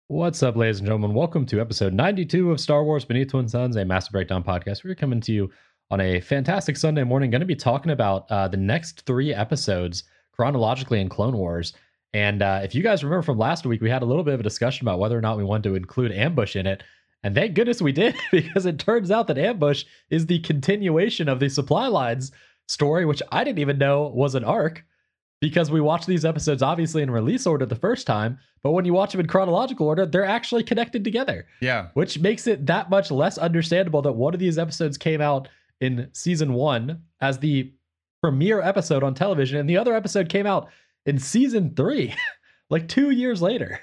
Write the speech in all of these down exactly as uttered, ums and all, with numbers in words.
What's up, ladies and gentlemen? Welcome to episode ninety-two of Star Wars Beneath Twin Suns, a Master Breakdown podcast. We're coming to you on a fantastic Sunday morning. Going to be talking about uh, the next three episodes chronologically in Clone Wars. And uh, if you guys remember from last week, we had a little bit of a discussion about whether or not we wanted to include Ambush in it. And thank goodness we did, because it turns out that Ambush is the continuation of the supply lines story, which I didn't even know was an arc, because we watched these episodes obviously in release order the first time, but when you watch them in chronological order, they're actually connected together. Yeah. Which makes it that much less understandable that one of these episodes came out in season one as the premiere episode on television, and the other episode came out in season three, like two years later.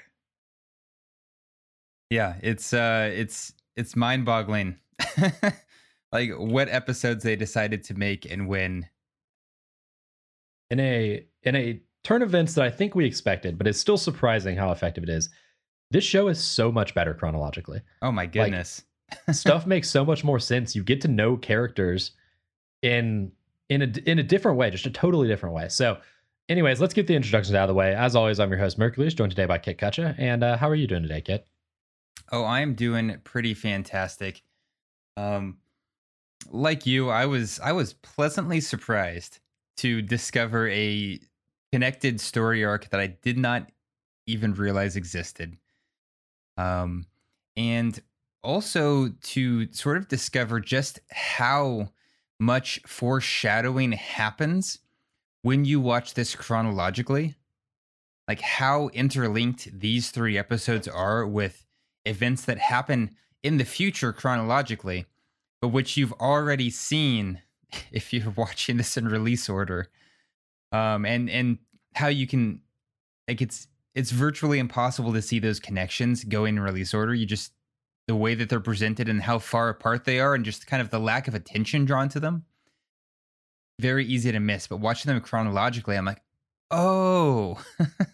Yeah, it's uh it's it's mind-boggling. Like what episodes they decided to make and when. In a in a turn of events that I think we expected, but it's still surprising how effective it is. This show is so much better chronologically. Oh my goodness. Like, stuff makes so much more sense. You get to know characters in in a in a different way, just a totally different way. So, anyways, let's get the introductions out of the way. As always, I'm your host Mercules, joined today by Kit Kutcha. And uh, how are you doing today, Kit? Oh, I am doing pretty fantastic. Um like you, I was I was pleasantly surprised to discover a connected story arc that I did not even realize existed. Um, and also to sort of discover just how much foreshadowing happens when you watch this chronologically, like how interlinked these three episodes are with events that happen in the future chronologically, but which you've already seen if you're watching this in release order. Um, and and how you can, like, it's it's virtually impossible to see those connections go in release order. You just, the way that they're presented and how far apart they are, and just kind of the lack of attention drawn to them, very easy to miss. But watching them chronologically, I'm like, oh,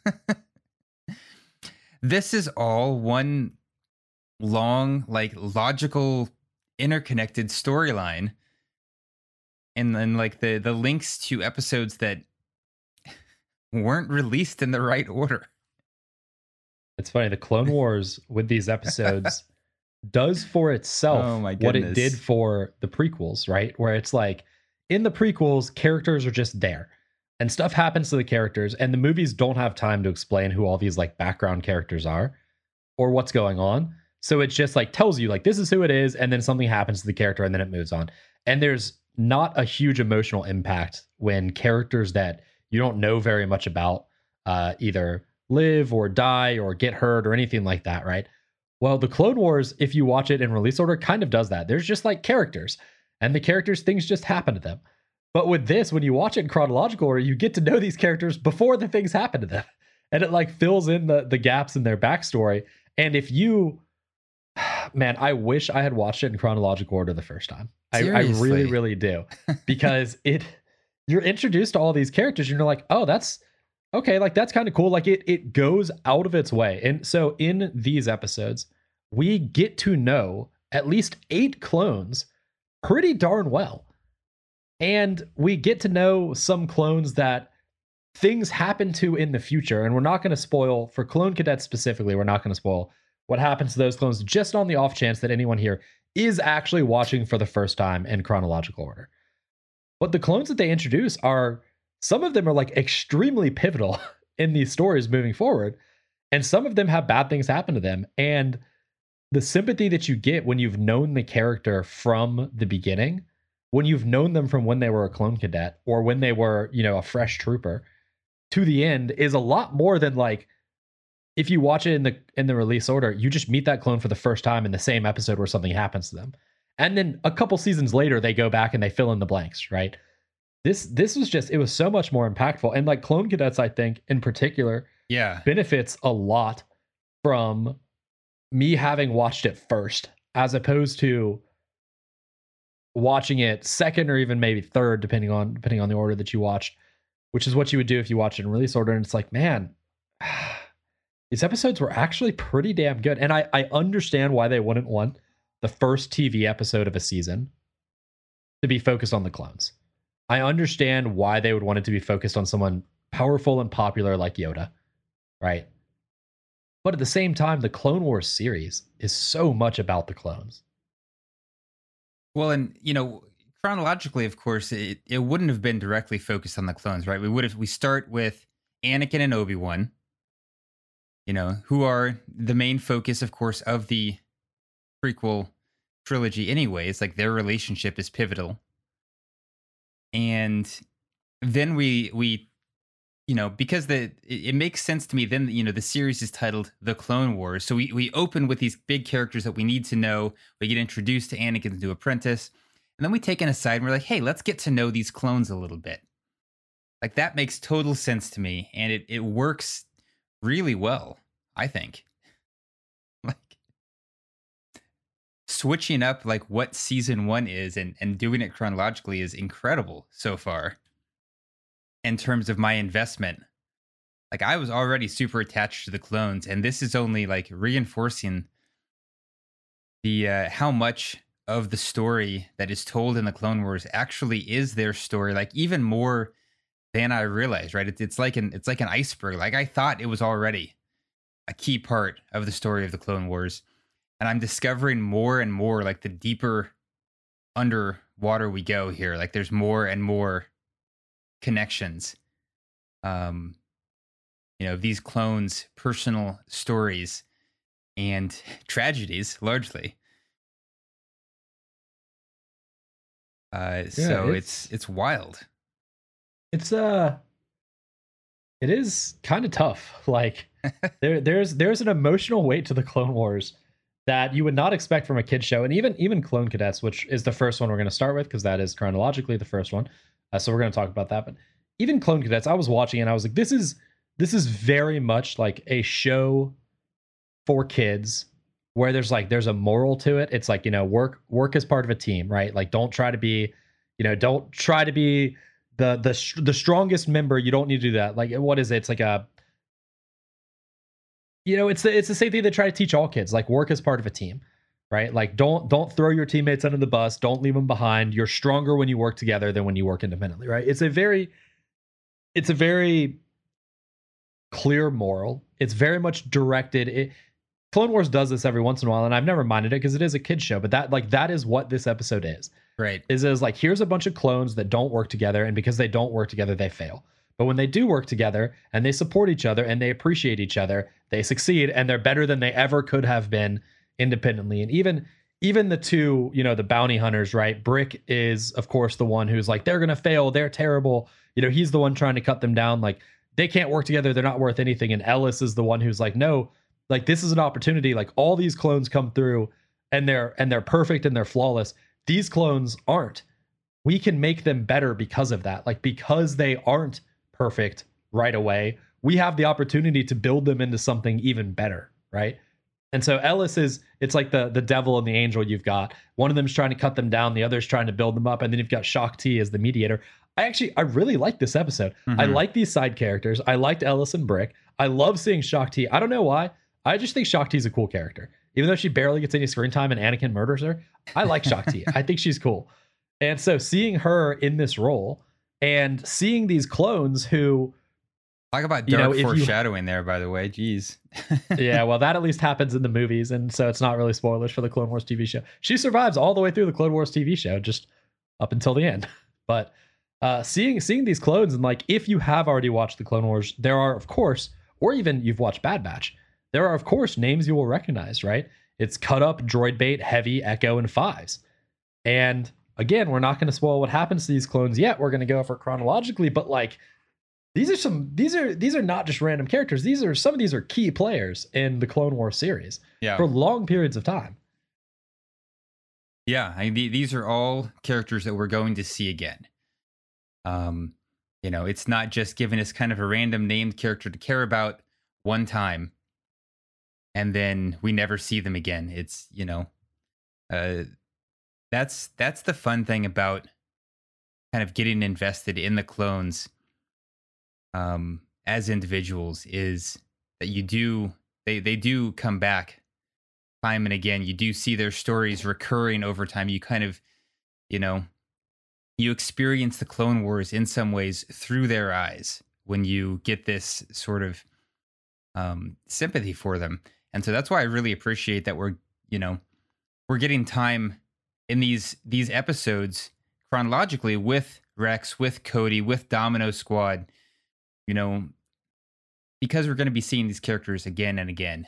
this is all one long, like, logical, interconnected storyline. And then, like, the the links to episodes that weren't released in the right order. It's funny, the Clone Wars with these episodes does for itself Oh my what it goodness. did for the prequels, right? Where it's like, in the prequels, characters are just there and stuff happens to the characters, and the movies don't have time to explain who all these like background characters are or what's going on. So it's just like tells you like this is who it is, and then something happens to the character and then it moves on. And there's not a huge emotional impact when characters that you don't know very much about uh, either live or die or get hurt or anything like that, right? Well, the Clone Wars, if you watch it in release order, kind of does that. There's just like characters, and the characters, things just happen to them. But with this, when you watch it in chronological order, you get to know these characters before the things happen to them. And it like fills in the, the gaps in their backstory. And if you, man, I wish I had watched it in chronological order the first time. I, I really, Seriously. really do. Because it, you're introduced to all these characters and you're like, oh, that's okay. Like, that's kind of cool. Like it, it goes out of its way. And so in these episodes, we get to know at least eight clones pretty darn well. And we get to know some clones that things happen to in the future. And we're not going to spoil for clone cadets specifically. We're not going to spoil what happens to those clones just on the off chance that anyone here is actually watching for the first time in chronological order. But the clones that they introduce are, some of them are like extremely pivotal in these stories moving forward. And some of them have bad things happen to them. And the sympathy that you get when you've known the character from the beginning, when you've known them from when they were a clone cadet or when they were, you know, a fresh trooper to the end, is a lot more than like, if you watch it in the in the release order, you just meet that clone for the first time in the same episode where something happens to them. And then a couple seasons later, they go back and they fill in the blanks, right? This this was just, it was so much more impactful. And like Clone Cadets, I think in particular, Yeah. benefits a lot from me having watched it first, as opposed to watching it second or even maybe third, depending on depending on the order that you watched, which is what you would do if you watch it in release order. And it's like, man, these episodes were actually pretty damn good. And I, I understand why they wouldn't want the first T V episode of a season to be focused on the clones. I understand why they would want it to be focused on someone powerful and popular like Yoda, right? But at the same time, the Clone Wars series is so much about the clones. Well, and you know, chronologically, of course, it, it wouldn't have been directly focused on the clones, right? We would have we start with Anakin and Obi-Wan, you know, who are the main focus, of course, of the prequel trilogy anyways. Like their relationship is pivotal. And then we we you know, because the it, it makes sense to me, then you know the series is titled The Clone Wars. So we we open with these big characters that we need to know. We get introduced to Anakin, the new apprentice, and then we take an aside and we're like, hey, let's get to know these clones a little bit. Like that makes total sense to me, and it it works really well, I think. Like switching up like what season one is and and doing it chronologically is incredible so far. In terms of my investment, like I was already super attached to the clones, and this is only like reinforcing the uh, how much of the story that is told in the Clone Wars actually is their story, like even more than I realized. Right? It's it's like an it's like an iceberg. Like I thought it was already a key part of the story of the Clone Wars, and I'm discovering more and more like the deeper underwater we go here. Like there's more and more connections, um you know, these clones personal stories and tragedies largely. uh Yeah, so it's it's it's wild. it's uh it is kind of tough. Like there there's there's an emotional weight to the Clone Wars that you would not expect from a kid show, and even even Clone Cadets, which is the first one we're going to start with because that is chronologically the first one. Uh, so we're going to talk about that. But even Clone Cadets, I was watching and I was like, this is this is very much like a show for kids where there's like there's a moral to it. It's like, you know, work work as part of a team, right? Like don't try to be, you know, don't try to be the the the strongest member. You don't need to do that. Like what is it? It's like a, you know, it's the, it's the same thing they try to teach all kids. Like work as part of a team, right? Like don't don't throw your teammates under the bus. Don't leave them behind. You're stronger when you work together than when you work independently, right? It's a very it's a very clear moral. It's very much directed. It, Clone Wars does this every once in a while, and I've never minded it because it is a kid show. But that like that is what this episode is. Right. Is is like here's a bunch of clones that don't work together, and because they don't work together, they fail. But when they do work together and they support each other and they appreciate each other, they succeed and they're better than they ever could have been independently. And even even the two, you know, the bounty hunters, right? Brick is, of course, the one who's like, they're gonna fail, they're terrible. You know, he's the one trying to cut them down. Like they can't work together, they're not worth anything. And Ellis is the one who's like, no, like this is an opportunity. Like all these clones come through and they're and they're perfect and they're flawless. These clones aren't. We can make them better because of that. Like because they aren't perfect right away, we have the opportunity to build them into something even better, right? And so Ellis is, it's like the the devil and the angel. You've got one of them's trying to cut them down, the other's trying to build them up, and then you've got Shaak Ti as the mediator. I actually I really like this episode. Mm-hmm. I like these side characters. I liked Ellis and Brick. I love seeing Shaak Ti. I don't know why. I just think Shaak Ti is a cool character. Even though she barely gets any screen time and Anakin murders her, I like Shaak Ti. I think she's cool. And so seeing her in this role and seeing these clones who, talk about dark you know, foreshadowing you, there, by the way. Jeez. Yeah, well, that at least happens in the movies, and so it's not really spoilers for the Clone Wars T V show. She survives all the way through the Clone Wars T V show, just up until the end. But uh, seeing seeing these clones, and like if you have already watched the Clone Wars, there are of course, or even you've watched Bad Batch, there are of course names you will recognize, right? It's Cut Up, Droid Bait, Heavy, Echo, and Fives. And again, we're not going to spoil what happens to these clones yet. We're going to go for chronologically, but like these are some these are these are not just random characters. These are some of these are key players in the Clone Wars series, yeah, for long periods of time. Yeah, I mean, these are all characters that we're going to see again. Um, you know, it's not just giving us kind of a random named character to care about one time, and then we never see them again. It's, you know, uh, that's that's the fun thing about kind of getting invested in the clones um, as individuals, is that you do they they do come back time and again. You do see their stories recurring over time. You kind of, you know, you experience the Clone Wars in some ways through their eyes when you get this sort of um, sympathy for them. And so that's why I really appreciate that we're, you know, we're getting time in these these episodes chronologically with Rex, with Cody, with Domino Squad, you know, because we're going to be seeing these characters again and again.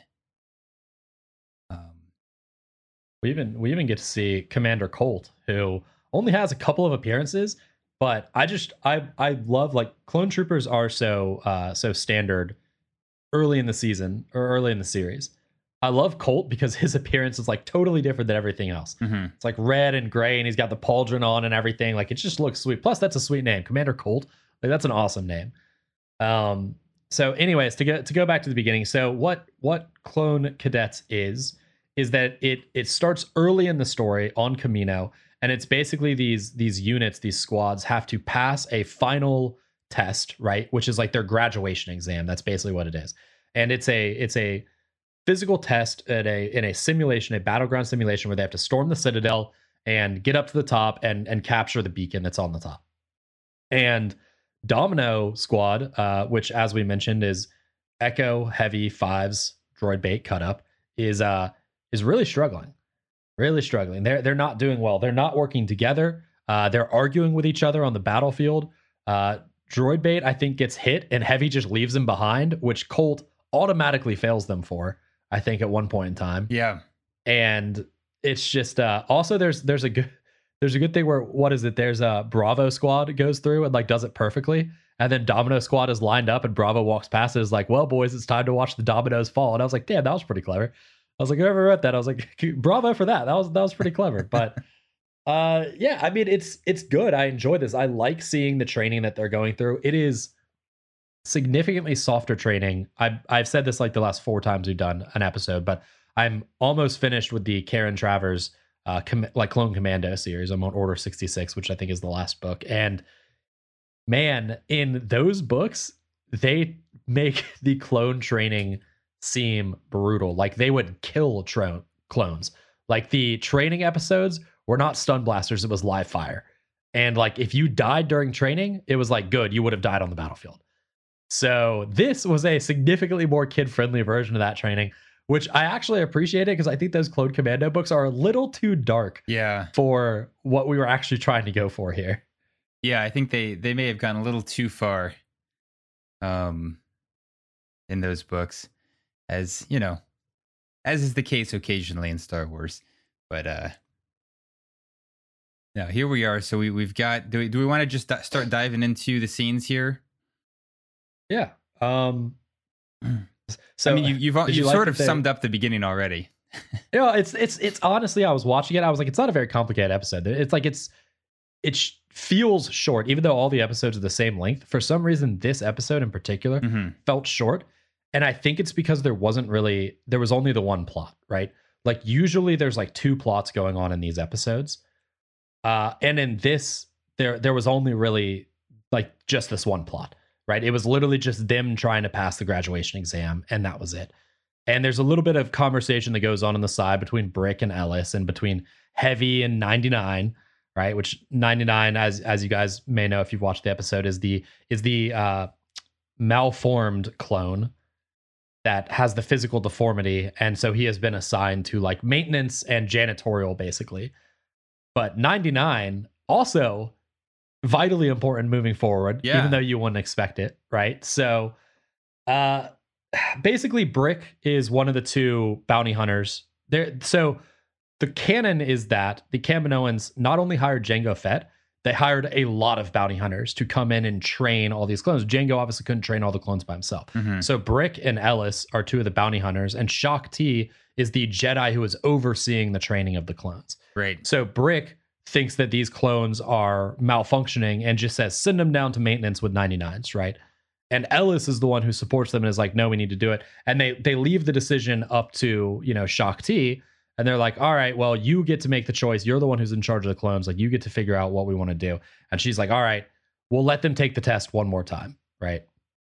Um, We even we even get to see Commander Colt, who only has a couple of appearances, but I just I I love, like, clone troopers are so uh so standard early in the season or early in the series. I love Colt because his appearance is like totally different than everything else. mhm. It's like red and gray, and he's got the pauldron on and everything. Like, it just looks sweet. Plus, that's a sweet name, Commander Colt. Like, that's an awesome name. Um, so, anyways, to go to go back to the beginning. So, what what Clone Cadets is is that it it starts early in the story on Kamino, and it's basically these these units, these squads have to pass a final test, right? Which is like their graduation exam. That's basically what it is, and it's a it's a physical test at a in a simulation, a battleground simulation, where they have to storm the Citadel and get up to the top and and capture the beacon that's on the top. And Domino Squad, uh, which, as we mentioned, is Echo Heavy Fives droid bait cut up, is uh is really struggling, really struggling. They're they're not doing well. They're not working together. Uh, they're arguing with each other on the battlefield. Uh, droid bait, I think, gets hit, and Heavy just leaves him behind, which Colt automatically fails them for, I think, at one point in time. Yeah. And it's just uh also there's there's a good there's a good thing where, what is it, there's a Bravo Squad goes through and like does it perfectly, and then Domino Squad is lined up and Bravo walks past and is like, well, boys, it's time to watch the dominoes fall. And I was like, damn, that was pretty clever. I was like, whoever wrote that, I was like, bravo for that. That was that was pretty clever. But uh yeah, I mean, it's it's good. I enjoy this. I like seeing the training that they're going through. It is significantly softer training. I've I've said this like the last four times we've done an episode, but I'm almost finished with the Karen Travers uh com- like Clone Commando series. I'm on Order sixty-six, which I think is the last book. And man, in those books, they make the clone training seem brutal. Like, they would kill tro- clones. Like, the training episodes were not stun blasters, it was live fire. And like, if you died during training, it was like, good, you would have died on the battlefield. So this was a significantly more kid-friendly version of that training, which I actually appreciate it, because I think those Clone Commando books are a little too dark Yeah. for what we were actually trying to go for here. Yeah, I think they they may have gone a little too far um in those books, as, you know, as is the case occasionally in Star Wars. But uh now here we are. So we we've got do we do we want to just di- start diving into the scenes here? Yeah. Um so I mean, you, you've did you've you like sort that of they- summed up the beginning already. you know, it's it's it's honestly, I was watching it, I was like, it's not a very complicated episode. It's like it's it sh- feels short, even though all the episodes are the same length. For some reason, this episode in particular Mhm. felt short, and I think it's because there wasn't really there was only the one plot, right? Like, usually there's like two plots going on in these episodes, uh, and in this, there there was only really like just this one plot, right? It was literally just them trying to pass the graduation exam, and that was it. And there's a little bit of conversation that goes on on the side between Brick and Ellis, and between Heavy and ninety-nine, right? Which ninety-nine, as as you guys may know if you've watched the episode, is the is the uh, malformed clone that has the physical deformity, and so he has been assigned to like maintenance and janitorial, basically. But ninety-nine also vitally important moving forward, Yeah. even though you wouldn't expect it, right? So, uh, basically, Brick is one of the two bounty hunters there. So the canon is that the Kaminoans not only hired Jango Fett, they hired a lot of bounty hunters to come in and train all these clones. Jango obviously couldn't train all the clones by himself. Mhm. So Brick and Ellis are two of the bounty hunters, and Shaak Ti is the Jedi who is overseeing the training of the clones. Right. So Brick thinks that these clones are malfunctioning and just says, send them down to maintenance with ninety-nines, right? And Ellis is the one who supports them and is like, no, we need to do it. And they they leave the decision up to, you know, Shaak Ti. And they're like, all right, well, you get to make the choice. You're the one who's in charge of the clones. Like, you get to figure out what we want to do. And she's like, all right, we'll let them take the test one more time, right?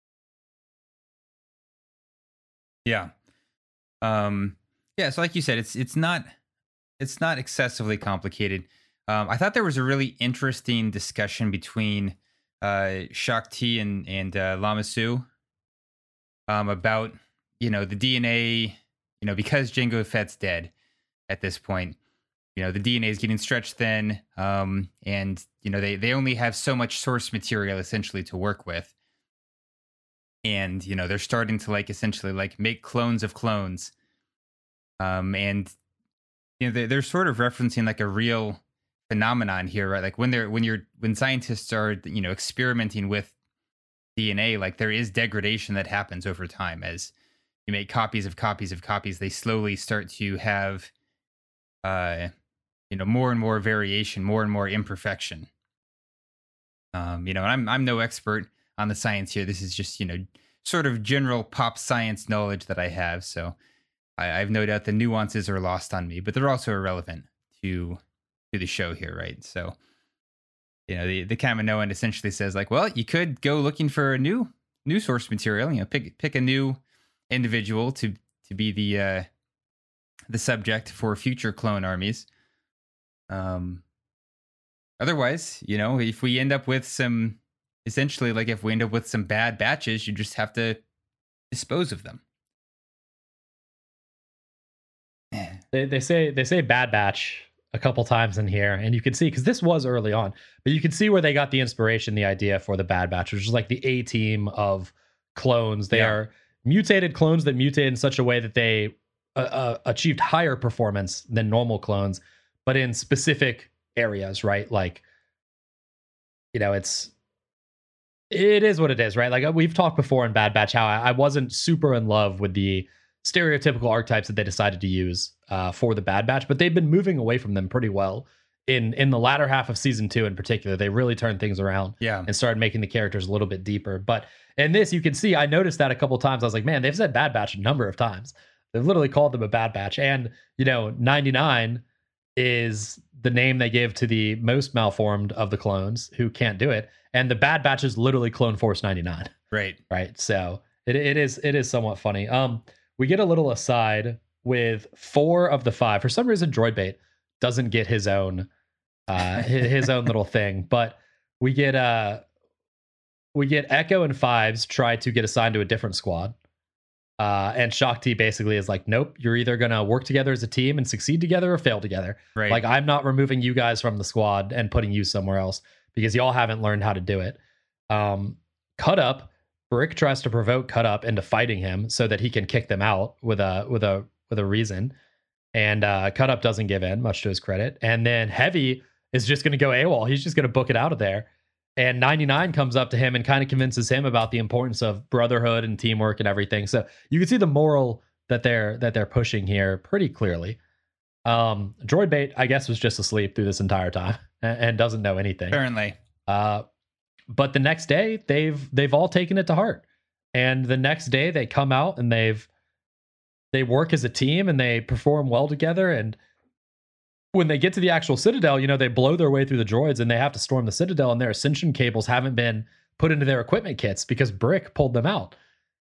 Yeah. Um yeah, so like you said, it's it's not it's not excessively complicated. Um I thought there was a really interesting discussion between uh Shaak Ti and and uh Lama Su um about you know, the D N A, you know, because Jango Fett's dead at this point, you know, the D N A is getting stretched thin. Um, and, you know, they, they only have so much source material essentially to work with. And, you know, they're starting to like essentially like make clones of clones. Um, and, you know, they're, they're sort of referencing like a real phenomenon here, right? Like when they're, when you're, when scientists are, you know, experimenting with D N A, like there is degradation that happens over time as you make copies of copies of copies. They slowly start to have, uh, you know, more and more variation, more and more imperfection. Um, you know, and I'm I'm no expert on the science here. This is just, you know, sort of general pop science knowledge that I have. So I, I have no doubt the nuances are lost on me, but they're also irrelevant to to the show here, right? So, you know, the the Kaminoan essentially says like, well, you could go looking for a new new source material. You know, pick pick a new individual to to be the uh, the subject for future clone armies. Um. Otherwise, you know, if we end up with some, essentially, like if we end up with some bad batches, you just have to dispose of them. They they say they say bad batch a couple times in here, and you can see because this was early on, but you can see where they got the inspiration, the idea for the bad batch, which is like the A team of clones. They Yeah. are mutated clones that mutate in such a way that they uh, uh, achieved higher performance than normal clones, but in specific areas, right? Like, you know, it's it is what it is, right? Like we've talked before in Bad Batch how I, I wasn't super in love with the stereotypical archetypes that they decided to use uh, for the Bad Batch, but they've been moving away from them pretty well in in the latter half of season two in particular. They really turned things around, Yeah, and started making the characters a little bit deeper. But in this, you can see I noticed that a couple times. I was like, man, they've said Bad Batch a number of times. They've literally called them a Bad Batch, and you know, ninety-nine is the name they give to the most malformed of the clones who can't do it, and the Bad Batch is literally Clone Force ninety-nine. right. Right. So it it is it is somewhat funny. Um, we get a little aside with four of the five. For some reason, Droidbait doesn't get his own uh his, his own little thing, but we get uh we get Echo and Fives try to get assigned to a different squad. Uh, and Shaak Ti basically is like, nope, you're either gonna work together as a team and succeed together or fail together. Right. Like I'm not removing you guys from the squad and putting you somewhere else because y'all haven't learned how to do it. Um, Cut Up, Brick tries to provoke Cut Up into fighting him so that he can kick them out with a with a with a reason. And uh, Cut Up doesn't give in, much to his credit. And then Heavy is just gonna go AWOL. He's just gonna book it out of there. And ninety-nine comes up to him and kind of convinces him about the importance of brotherhood and teamwork and everything. So you can see the moral that they're that they're pushing here pretty clearly. Um, Droidbait, I guess, was just asleep through this entire time and, and doesn't know anything. Apparently. Uh, but the next day, they've they've all taken it to heart. And the next day, they come out and they've they work as a team and they perform well together. And when they get to the actual Citadel, you know, they blow their way through the droids and they have to storm the Citadel, and their ascension cables haven't been put into their equipment kits because Brick pulled them out.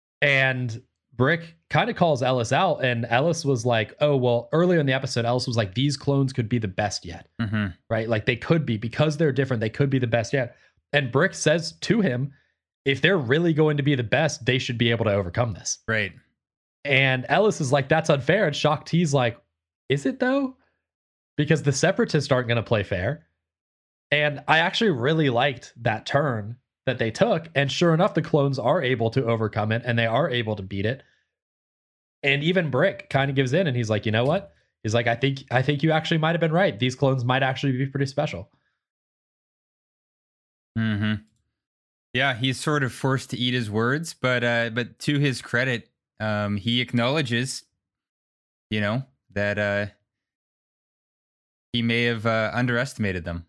And Brick kind of calls Ellis out, and Ellis was like, oh, well, earlier in the episode, Ellis was like, these clones could be the best yet, Mm-hmm. right? Like they could be, because they're different, they could be the best yet. And Brick says to him, if they're really going to be the best, they should be able to overcome this. Right. And Ellis is like, that's unfair. And Shaak Ti's like, is it though? Because the Separatists aren't going to play fair. And I actually really liked that turn that they took. And sure enough, the clones are able to overcome it and they are able to beat it. And even Brick kind of gives in and he's like, you know what? He's like, I think I think you actually might have been right. These clones might actually be pretty special. Mm-hmm. Yeah, he's sort of forced to eat his words, but uh, but to his credit, um, he acknowledges, you know, that uh, he may have uh, underestimated them.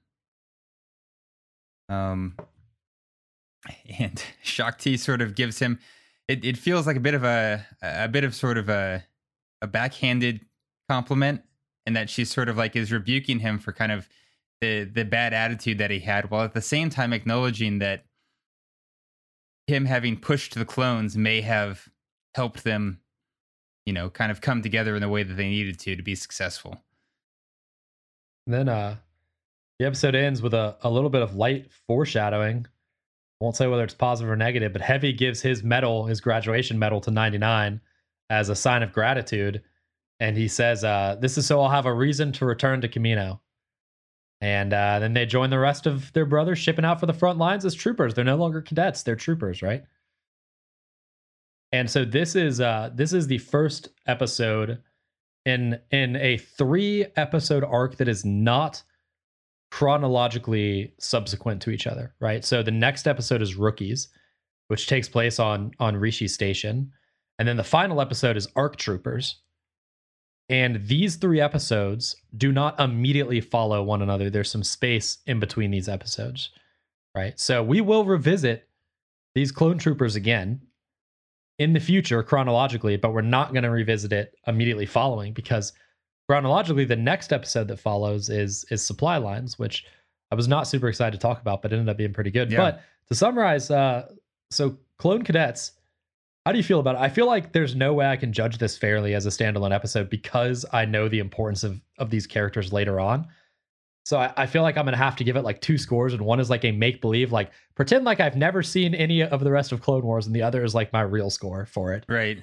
Um, and Shaak Ti sort of gives him, it, it feels like a bit of a a bit of sort of a a backhanded compliment, and that she sort of like is rebuking him for kind of the the bad attitude that he had, while at the same time acknowledging that him having pushed the clones may have helped them, you know, kind of come together in the way that they needed to to be successful. And then uh the episode ends with a, a little bit of light foreshadowing. Won't say whether it's positive or negative, but Heavy gives his medal, his graduation medal, to ninety-nine as a sign of gratitude. And he says, uh, this is so I'll have a reason to return to Kamino. And uh, then they join the rest of their brothers shipping out for the front lines as troopers. They're no longer cadets, they're troopers, right? And so this is uh, this is the first episode in in a three episode arc that is not chronologically subsequent to each other, right? So the next episode is Rookies, which takes place on on Rishi Station, and then the final episode is Arc Troopers. And these three episodes do not immediately follow one another. There's some space in between these episodes, right? So we will revisit these clone troopers again in the future chronologically, but we're not going to revisit it immediately following, because chronologically the next episode that follows is is Supply Lines, which I was not super excited to talk about, but ended up being pretty good. Yeah. But to summarize, uh, so Clone Cadets, how do you feel about it? I feel like there's no way I can judge this fairly as a standalone episode because I know the importance of, of these characters later on. So I, I feel like I'm going to have to give it like two scores, and one is like a make-believe, like pretend like I've never seen any of the rest of Clone Wars, and the other is like my real score for it. Right.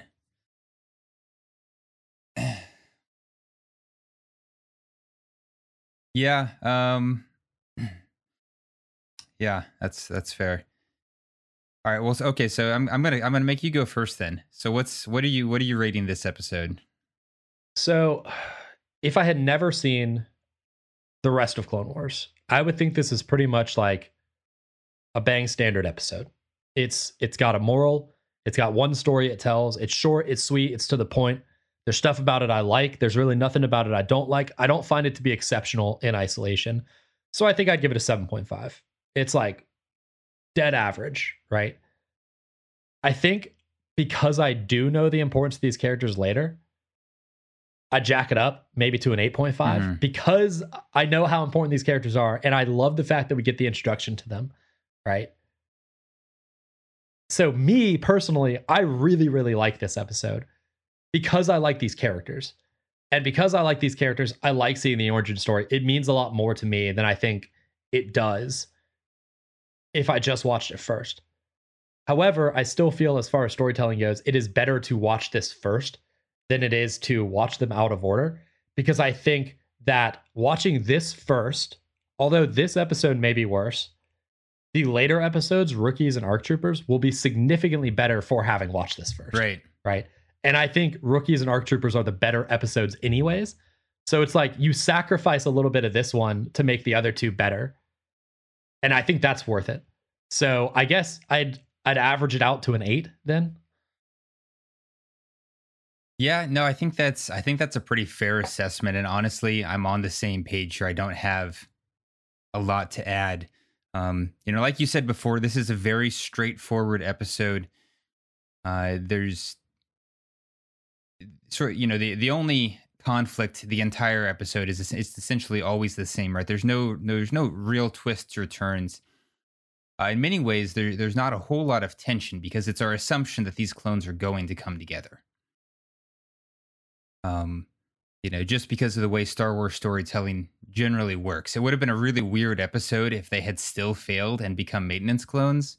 Yeah. Um, yeah, that's, that's fair. All right. Well, so- okay. So I'm I'm gonna I'm gonna make you go first then. So what's what are you what are you rating this episode? So, if I had never seen the rest of Clone Wars, I would think this is pretty much like a bang standard episode. It's it's got a moral. It's got one story it tells. It's short. It's sweet. It's to the point. There's stuff about it I like. There's really nothing about it I don't like. I don't find it to be exceptional in isolation. So I think I'd give it a seven point five. It's like dead average, right? I think because I do know the importance of these characters later, I jack it up maybe to an eight point five mm-hmm. because I know how important these characters are, and I love the fact that we get the introduction to them, right? So me personally, I really, really like this episode because I like these characters. And because I like these characters, I like seeing the origin story. It means a lot more to me than I think it does if I just watched it first. However, I still feel as far as storytelling goes, it is better to watch this first than it is to watch them out of order, because I think that watching this first, although this episode may be worse, the later episodes, Rookies and Arc Troopers, will be significantly better for having watched this first. Right. Right. And I think Rookies and Arc Troopers are the better episodes anyways. So it's like you sacrifice a little bit of this one to make the other two better. And I think that's worth it. So I guess I'd I'd average it out to an eight then. Yeah, no, I think that's I think that's a pretty fair assessment. And honestly, I'm on the same page here. I don't have a lot to add. Um, you know, like you said before, this is a very straightforward episode. Uh, there's sort of, you know, the the only conflict the entire episode is it's essentially always the same, right? There's no there's no real twists or turns. Uh, in many ways, there, there's not a whole lot of tension because it's our assumption that these clones are going to come together. Um, you know, just because of the way Star Wars storytelling generally works. It would have been a really weird episode if they had still failed and become maintenance clones.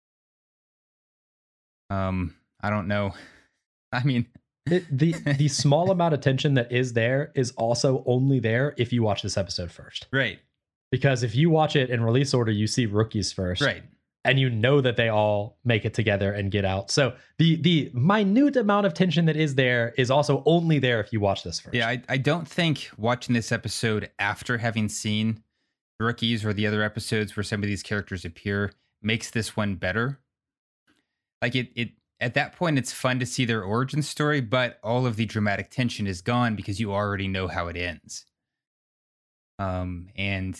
Um, I don't know. I mean, it, the the small amount of tension that is there is also only there if you watch this episode first. Right. Because if you watch it in release order, you see Rookies first. Right. And you know that they all make it together and get out. So the the minute amount of tension that is there is also only there if you watch this first. Yeah, I, I don't think watching this episode after having seen Rookies or the other episodes where some of these characters appear makes this one better. Like it, it at that point, it's fun to see their origin story, but all of the dramatic tension is gone because you already know how it ends. Um, and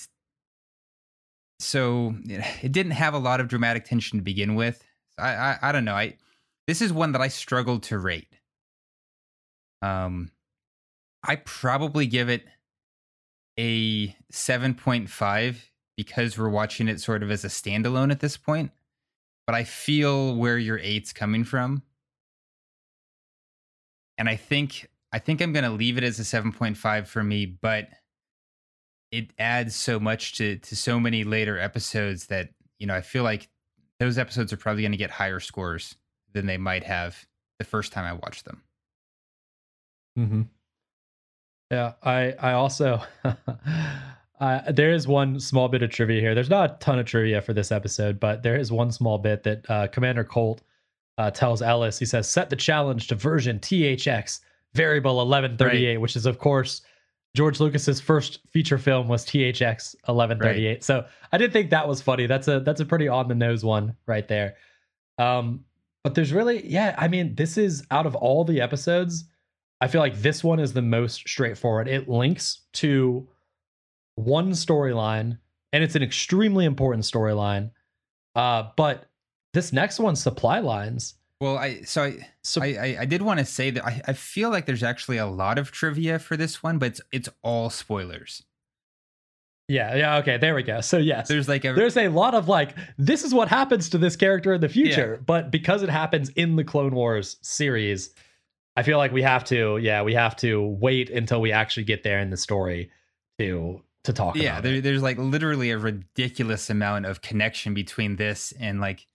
so it didn't have a lot of dramatic tension to begin with. I, I, I don't know. I, this is one that I struggled to rate. Um, I probably give it a seven point five because we're watching it sort of as a standalone at this point. But I feel where your eight's coming from. And I think, I think I'm going to leave it as a seven point five for me, but it adds so much to to so many later episodes that, you know, I feel like those episodes are probably going to get higher scores than they might have the first time I watched them. Mm-hmm. Yeah, I I also uh, there is one small bit of trivia here. There's not a ton of trivia for this episode, but there is one small bit that uh, Commander Colt uh, tells Ellis. He says, "Set the challenge to version T H X variable eleven thirty-eight," right. Which is of course George Lucas's first feature film was T H X eleven thirty-eight. Right. So I did think that was funny. That's a that's a pretty on the nose one right there. Um, but there's really, yeah, I mean, this is out of all the episodes, I feel like this one is the most straightforward. It links to one storyline, and it's an extremely important storyline. Uh, but this next one, supply lines. Well, I so I so, I, I did want to say that I, I feel like there's actually a lot of trivia for this one, but it's it's all spoilers. Yeah, yeah, okay, there we go. So yes, there's like a, there's a lot of like, this is what happens to this character in the future, yeah. But because it happens in the Clone Wars series, I feel like we have to, yeah, we have to wait until we actually get there in the story to to talk yeah, about there, it. There's like literally a ridiculous amount of connection between this and like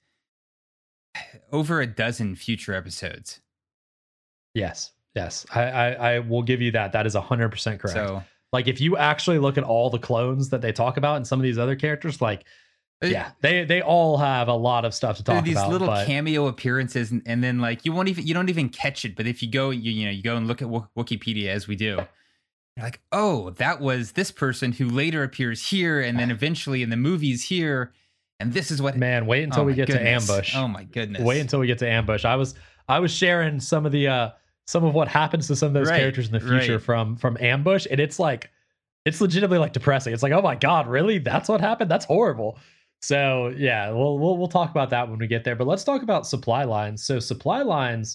over a dozen future episodes. Yes, yes, I I, I will give you that. That is one hundred percent correct. So, like, if you actually look at all the clones that they talk about and some of these other characters, like, yeah, they they all have a lot of stuff to talk these about. These little but... cameo appearances, and, and then like you won't even you don't even catch it. But if you go, you you know, you go and look at w- Wikipedia as we do, you're like, oh, that was this person who later appears here, and then eventually in the movies here, and this is what. Man, wait until oh we get goodness. to Ambush. Oh my goodness! Wait until we get to Ambush. I was I was sharing some of the uh some of what happens to some of those right, characters in the future right. from from Ambush, and it's like. It's legitimately like depressing. It's like, oh my God, really? That's what happened? That's horrible. So yeah, we'll, we'll, we'll talk about that when we get there, but let's talk about supply lines. So supply lines,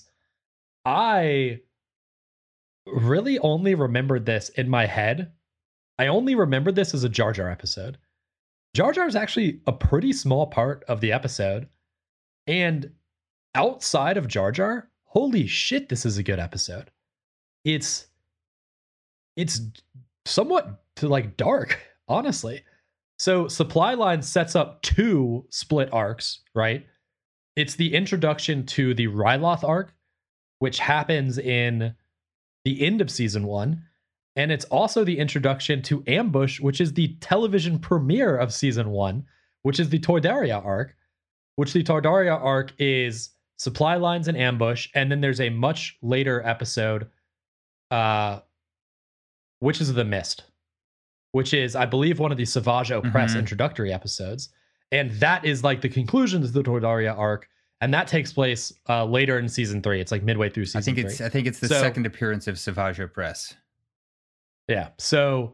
I really only remembered this in my head. I only remembered this as a Jar Jar episode. Jar Jar is actually a pretty small part of the episode. And outside of Jar Jar, holy shit, this is a good episode. It's, it's, somewhat to like dark, honestly. So supply line sets up two split arcs, right? It's the introduction to the Ryloth arc, which happens in the end of season one. And it's also the introduction to Ambush, which is the television premiere of season one, which is the Toydaria arc, which the Toydaria arc is supply lines and Ambush. And then there's a much later episode, uh, Witches of the Mist, which is, I believe, one of the Savage Opress mm-hmm. introductory episodes. And that is like the conclusion to the Toydaria arc. And that takes place uh, later in season three. It's like midway through season I think three. It's, I think it's the so, second appearance of Savage Opress. Yeah. So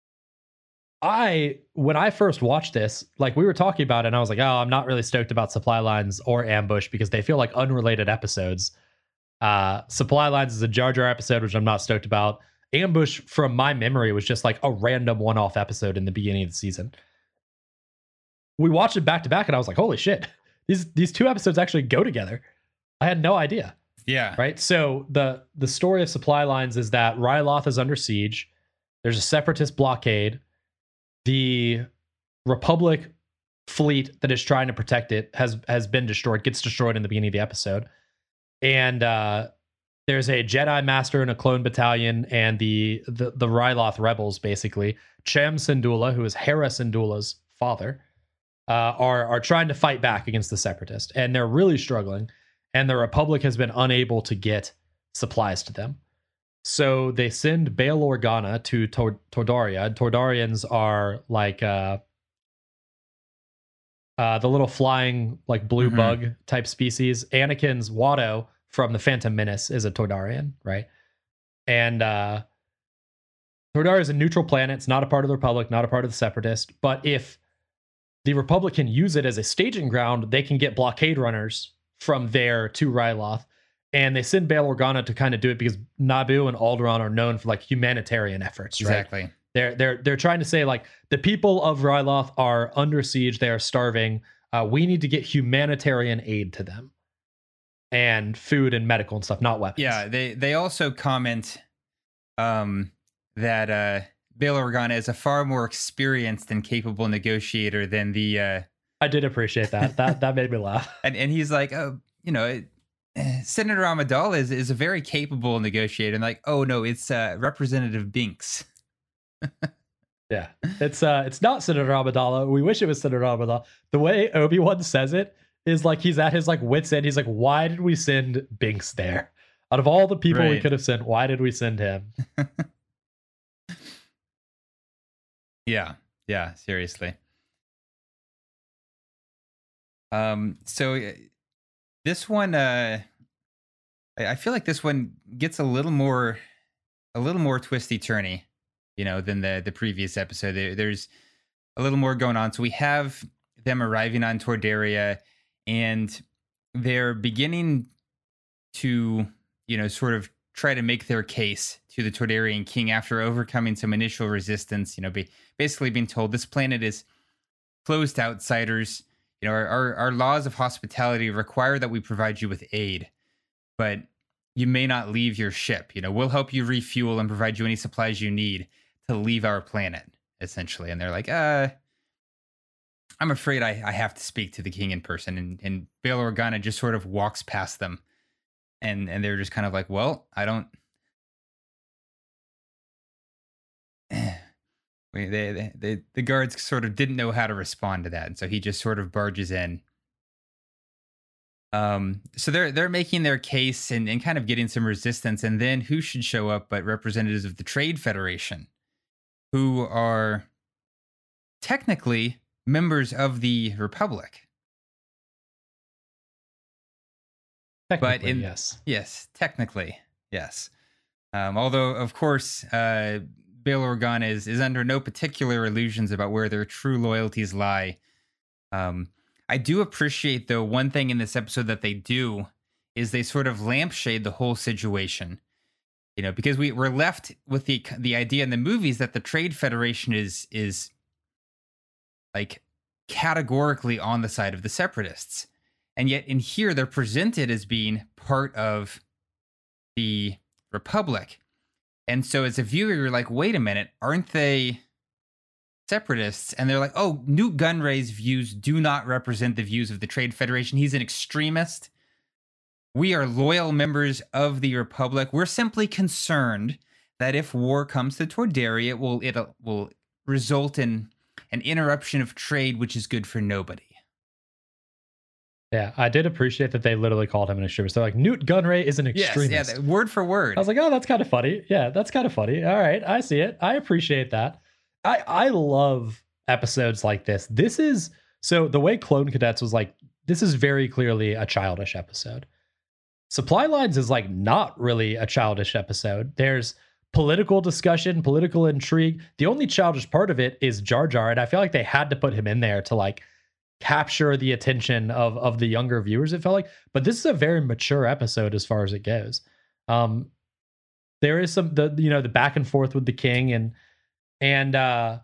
I, when I first watched this, like we were talking about it, and I was like, oh, I'm not really stoked about supply lines or Ambush because they feel like unrelated episodes. Uh, supply lines is a Jar Jar episode, which I'm not stoked about. Ambush, from my memory, was just like a random one-off episode in the beginning of the season. We watched it back to back, and I was like, holy shit, these these two episodes actually go together. I had no idea. Yeah. Right? So the, the story of supply lines is that Ryloth is under siege. There's a separatist blockade. The Republic fleet that is trying to protect it has, has been destroyed, gets destroyed in the beginning of the episode. And, uh, there's a Jedi Master in a clone battalion and the, the, the Ryloth rebels, basically. Cham Syndulla, who is Hera Syndulla's father, uh, are, are trying to fight back against the Separatist. And they're really struggling. And the Republic has been unable to get supplies to them. So they send Bail Organa to Tor- Toydaria. Toydarians are like uh, uh, the little flying, like blue mm-hmm. bug type species. Anakin's Watto from the Phantom Menace is a Toydarian, right? And uh, Toydaria is a neutral planet. It's not a part of the Republic, not a part of the Separatist. But if the Republic can use it as a staging ground, they can get blockade runners from there to Ryloth. And they send Bail Organa to kind of do it because Naboo and Alderaan are known for like humanitarian efforts, right? Exactly. They're they're they're trying to say like the people of Ryloth are under siege, they are starving. Uh, we need to get humanitarian aid to them. And food and medical and stuff, not weapons. Yeah, they they also comment um, that uh, Bail Organa is a far more experienced and capable negotiator than the. Uh... I did appreciate that. That that made me laugh. And and he's like, oh, you know, it, Senator Amidala is is a very capable negotiator. And like, oh no, it's uh, Representative Binks. Yeah, it's uh, it's not Senator Amidala. We wish it was Senator Amidala. The way Obi-Wan says it is like he's at his like wit's end. He's like, why did we send Binks there? Out of all the people right. we could have sent, why did we send him? yeah, yeah, seriously. Um, so uh, this one, uh, I, I feel like this one gets a little more, a little more twisty turny, you know, than the the previous episode. There, there's a little more going on. So we have them arriving on Tordaria, and they're beginning to, you know, sort of try to make their case to the Tordarian king after overcoming some initial resistance. You know, be, basically being told this planet is closed to outsiders. You know, our, our our laws of hospitality require that we provide you with aid, but you may not leave your ship. You know, we'll help you refuel and provide you any supplies you need to leave our planet, essentially. And they're like, uh, I'm afraid I, I have to speak to the king in person. And, and Bail Organa just sort of walks past them. And, and they're just kind of like, well, I don't... they, they, they, the guards sort of didn't know how to respond to that. And so he just sort of barges in. Um, so they're they're making their case and, and kind of getting some resistance. And then who should show up but representatives of the Trade Federation, who are technically members of the Republic. Technically, but in, yes. Yes, technically, yes. Um, although, of course, uh, Bail Organa is, is under no particular illusions about where their true loyalties lie. Um, I do appreciate, though, one thing in this episode that they do is they sort of lampshade the whole situation. You know, because we, we're left with the the idea in the movies that the Trade Federation is is like categorically on the side of the Separatists. And yet in here, they're presented as being part of the Republic. And so as a viewer, you're like, wait a minute, aren't they Separatists? And they're like, oh, Newt Gunray's views do not represent the views of the Trade Federation. He's an extremist. We are loyal members of the Republic. We're simply concerned that if war comes to Tordaria, it will, it will result in an interruption of trade, which is good for nobody. Yeah, I did appreciate that they literally called him an extremist. They're like, Newt Gunray is an extremist. Yes, yeah, word for word. I was like, oh, that's kind of funny. Yeah, that's kind of funny. All right, I see it. I appreciate that. I, I love episodes like this. This is, so the way Clone Cadets was like, this is very clearly a childish episode. Supply Lines is like not really a childish episode. There's political discussion, political intrigue. The only childish part of it is Jar Jar, and I feel like they had to put him in there to like capture the attention of of the younger viewers, it felt like. But this is a very mature episode as far as it goes. Um, there is some the you know the back and forth with the king, and and uh,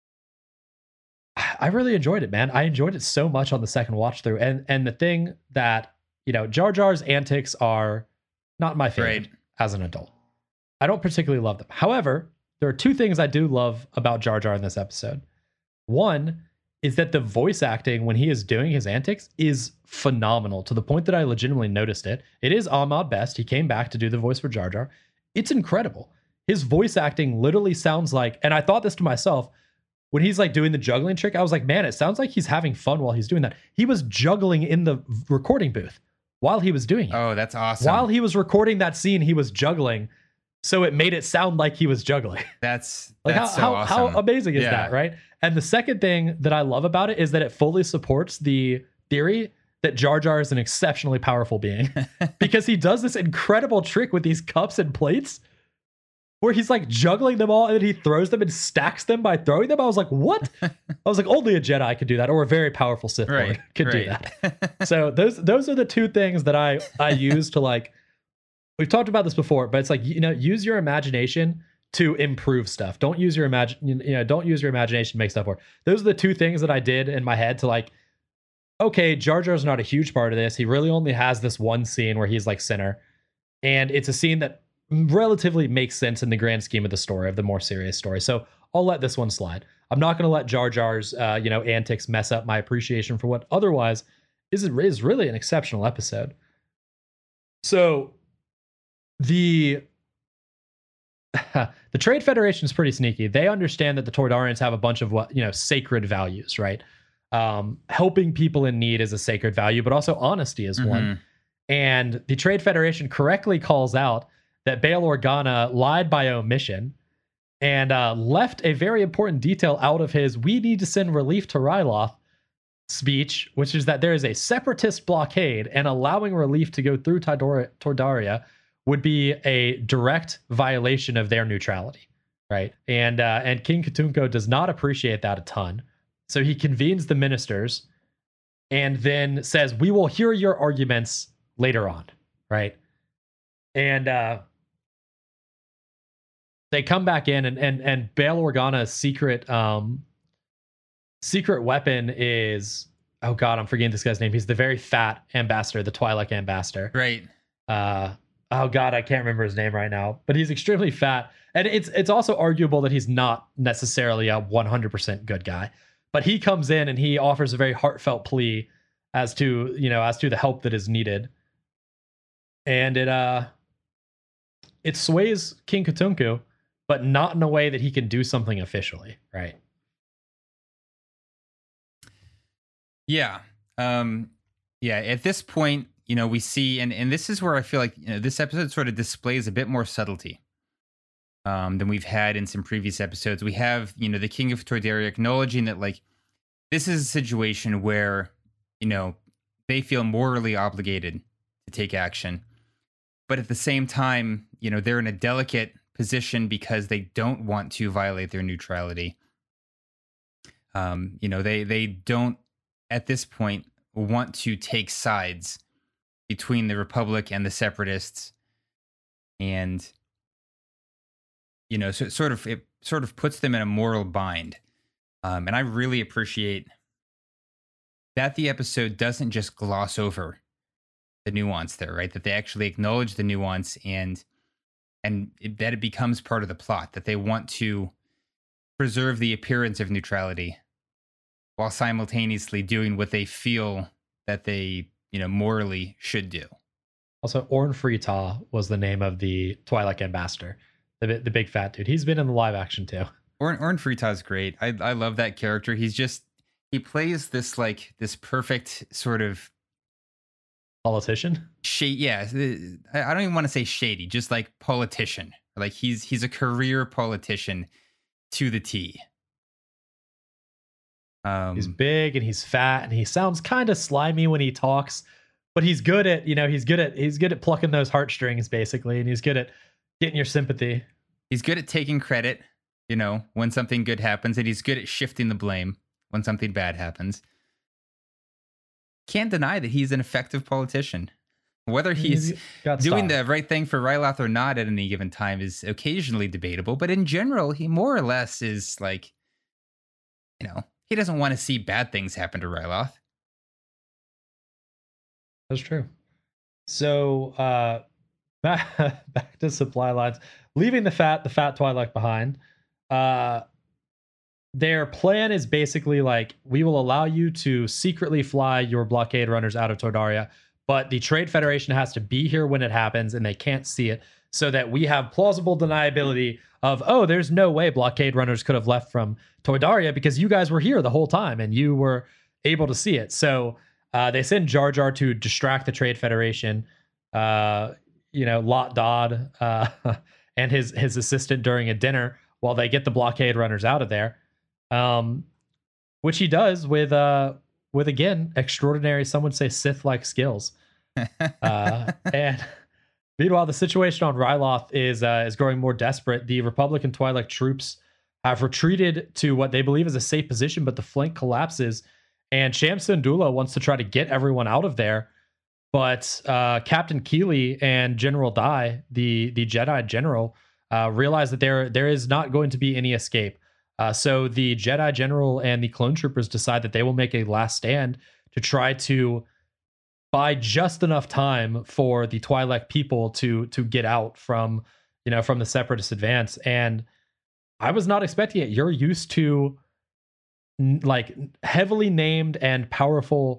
I really enjoyed it, man. I enjoyed it so much on the second watch through, and and the thing that you know Jar Jar's antics are not my favorite right. as an adult. I don't particularly love them. However, there are two things I do love about Jar Jar in this episode. One is that the voice acting when he is doing his antics is phenomenal, to the point that I legitimately noticed it. It is Ahmad Best. He came back to do the voice for Jar Jar. It's incredible. His voice acting literally sounds like, and I thought this to myself, when he's like doing the juggling trick, I was like, man, it sounds like he's having fun while he's doing that. He was juggling in the recording booth while he was doing it. Oh, that's awesome. While he was recording that scene, he was juggling. So it made it sound like he was juggling. That's, like that's how, so how, awesome. how amazing is yeah. that, right? And the second thing that I love about it is that it fully supports the theory that Jar Jar is an exceptionally powerful being, because he does this incredible trick with these cups and plates where he's like juggling them all and then he throws them and stacks them by throwing them. I was like, what? I was like, only a Jedi could do that, or a very powerful Sith Lord right, could right. do that. So those those are the two things that I I use to like. We've talked about this before, but it's like, you know, use your imagination to improve stuff. Don't use your imagine, you know, don't use your imagination to make stuff work. Those are the two things that I did in my head to like, okay, Jar Jar's not a huge part of this. He really only has this one scene where he's like center. And it's a scene that relatively makes sense in the grand scheme of the story, of the more serious story. So I'll let this one slide. I'm not going to let Jar Jar's, uh, you know, antics mess up my appreciation for what otherwise is, is really an exceptional episode. So the the Trade Federation is pretty sneaky. They understand that the Toydarians have a bunch of what, you know, sacred values, right? Um, helping people in need is a sacred value, but also honesty is mm-hmm. one. And the Trade Federation correctly calls out that Bail Organa lied by omission and uh, left a very important detail out of his "we need to send relief to Ryloth" speech, which is that there is a separatist blockade and allowing relief to go through Tidor- Tordaria would be a direct violation of their neutrality, right? And uh, and King Katunko does not appreciate that a ton. So he convenes the ministers and then says, "We will hear your arguments later on," right? And uh, they come back in, and and and Bail Organa's secret um, secret weapon is, oh god, I'm forgetting this guy's name. He's the very fat ambassador, the Twi'lek ambassador, right? Uh, oh god, I can't remember his name right now, but he's extremely fat, and it's it's also arguable that he's not necessarily a one hundred percent good guy. But he comes in and he offers a very heartfelt plea as to, you know, as to the help that is needed. And it uh it sways King Katunku, but not in a way that he can do something officially, right? Yeah. Um yeah, at this point, you know, we see, and and this is where I feel like, you know, this episode sort of displays a bit more subtlety um than we've had in some previous episodes. We have, you know, the King of Toydaria acknowledging that, like, this is a situation where, you know, they feel morally obligated to take action. But at the same time, you know, they're in a delicate position because they don't want to violate their neutrality. Um, you know, they they don't at this point want to take sides between the Republic and the Separatists. And, you know, so it sort of it sort of puts them in a moral bind. Um, and I really appreciate that the episode doesn't just gloss over the nuance there, right? That they actually acknowledge the nuance, and and it, that it becomes part of the plot, that they want to preserve the appearance of neutrality while simultaneously doing what they feel that they, you know, morally should do. Also, Orn Frita was the name of the Twi'lek ambassador, the the big fat dude. He's been in the live action too. Orn, Orn Frita is great. I I love that character. He's just, he plays this like this perfect sort of politician. Shade, yeah. I don't even want to say shady, just like politician. Like he's he's a career politician to the T. Um, he's big and he's fat and he sounds kind of slimy when he talks, but he's good at, you know, he's good at he's good at plucking those heartstrings basically, and he's good at getting your sympathy. He's good at taking credit, you know, when something good happens, and he's good at shifting the blame when something bad happens. Can't deny that he's an effective politician. Whether he's doing the right thing for Ryloth or not at any given time is occasionally debatable, but in general, he more or less is like, you know, he doesn't want to see bad things happen to Ryloth. That's true. So uh, back, back to supply lines, leaving the fat, the fat Twi'lek behind. Uh, Their plan is basically like, we will allow you to secretly fly your blockade runners out of Toydaria, but the Trade Federation has to be here when it happens and they can't see it, so that we have plausible deniability of, oh, there's no way blockade runners could have left from Toydaria because you guys were here the whole time and you were able to see it. So uh, they send Jar Jar to distract the Trade Federation, uh, you know, Lot Dodd uh, and his, his assistant during a dinner while they get the blockade runners out of there. Um, which he does with, uh, with again, extraordinary, some would say Sith-like skills. uh, and meanwhile, the situation on Ryloth is, uh, is growing more desperate. The Republic and Twi'lek troops have retreated to what they believe is a safe position, but the flank collapses, and Sham Syndulla wants to try to get everyone out of there. But, uh, Captain Keeley and General Dai, the, the Jedi general, uh, realize that there, there is not going to be any escape. Uh, so the Jedi General and the clone troopers decide that they will make a last stand to try to buy just enough time for the Twi'lek people to to get out from, you know, from the Separatist advance. And I was not expecting it. You're used to n- like heavily named and powerful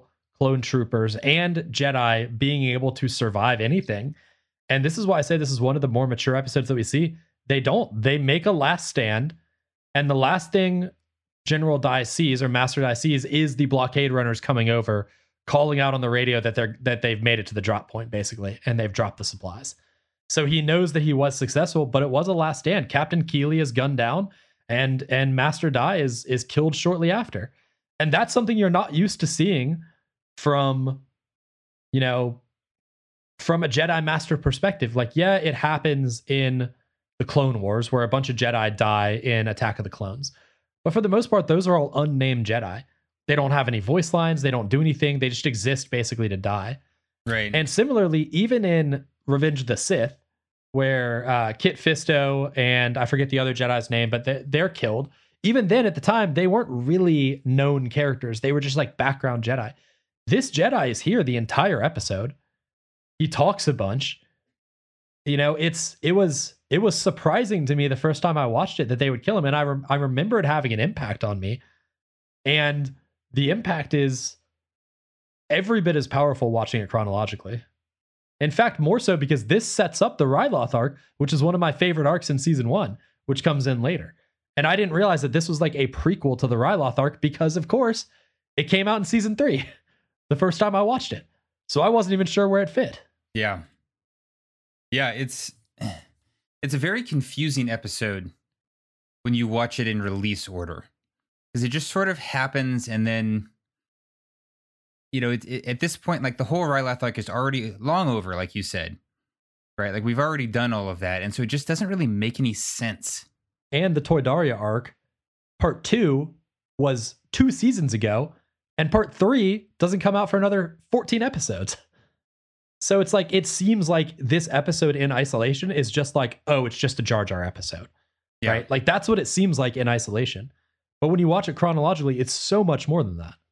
clone troopers and Jedi being able to survive anything. And this is why I say this is one of the more mature episodes that we see. They don't. They make a last stand, and the last thing General Dai sees, or Master Dai sees, is the blockade runners coming over, calling out on the radio that they're that they've made it to the drop point, basically, and they've dropped the supplies. So he knows that he was successful, but it was a last stand. Captain Keeley is gunned down, and and Master Dai is is killed shortly after. And that's something you're not used to seeing from, you know, from a Jedi Master perspective. Like, yeah, it happens in the Clone Wars where a bunch of Jedi die in Attack of the Clones. But for the most part, those are all unnamed Jedi. They don't have any voice lines. They don't do anything. They just exist basically to die. Right. And similarly, even in Revenge of the Sith, where uh, Kit Fisto and I forget the other Jedi's name, but they, they're killed. Even then, at the time, they weren't really known characters. They were just like background Jedi. This Jedi is here the entire episode. He talks a bunch. You know, it's it was it was surprising to me the first time I watched it that they would kill him, and I rem- I remember it having an impact on me. And the impact is every bit as powerful watching it chronologically. In fact, more so because this sets up the Ryloth arc, which is one of my favorite arcs in season one, which comes in later. And I didn't realize that this was like a prequel to the Ryloth arc because, of course, it came out in season three the first time I watched it. So I wasn't even sure where it fit. Yeah. Yeah, it's it's a very confusing episode when you watch it in release order. Because it just sort of happens, and then, you know, it, it, at this point, like the whole Ryloth arc is already long over, like you said, right? Like we've already done all of that, and so it just doesn't really make any sense. And the Toydaria arc, part two, was two seasons ago, and part three doesn't come out for another fourteen episodes. So it's like, it seems like this episode in isolation is just like, oh, it's just a Jar Jar episode, yeah. Right? Like that's what it seems like in isolation. But when you watch it chronologically, it's so much more than that.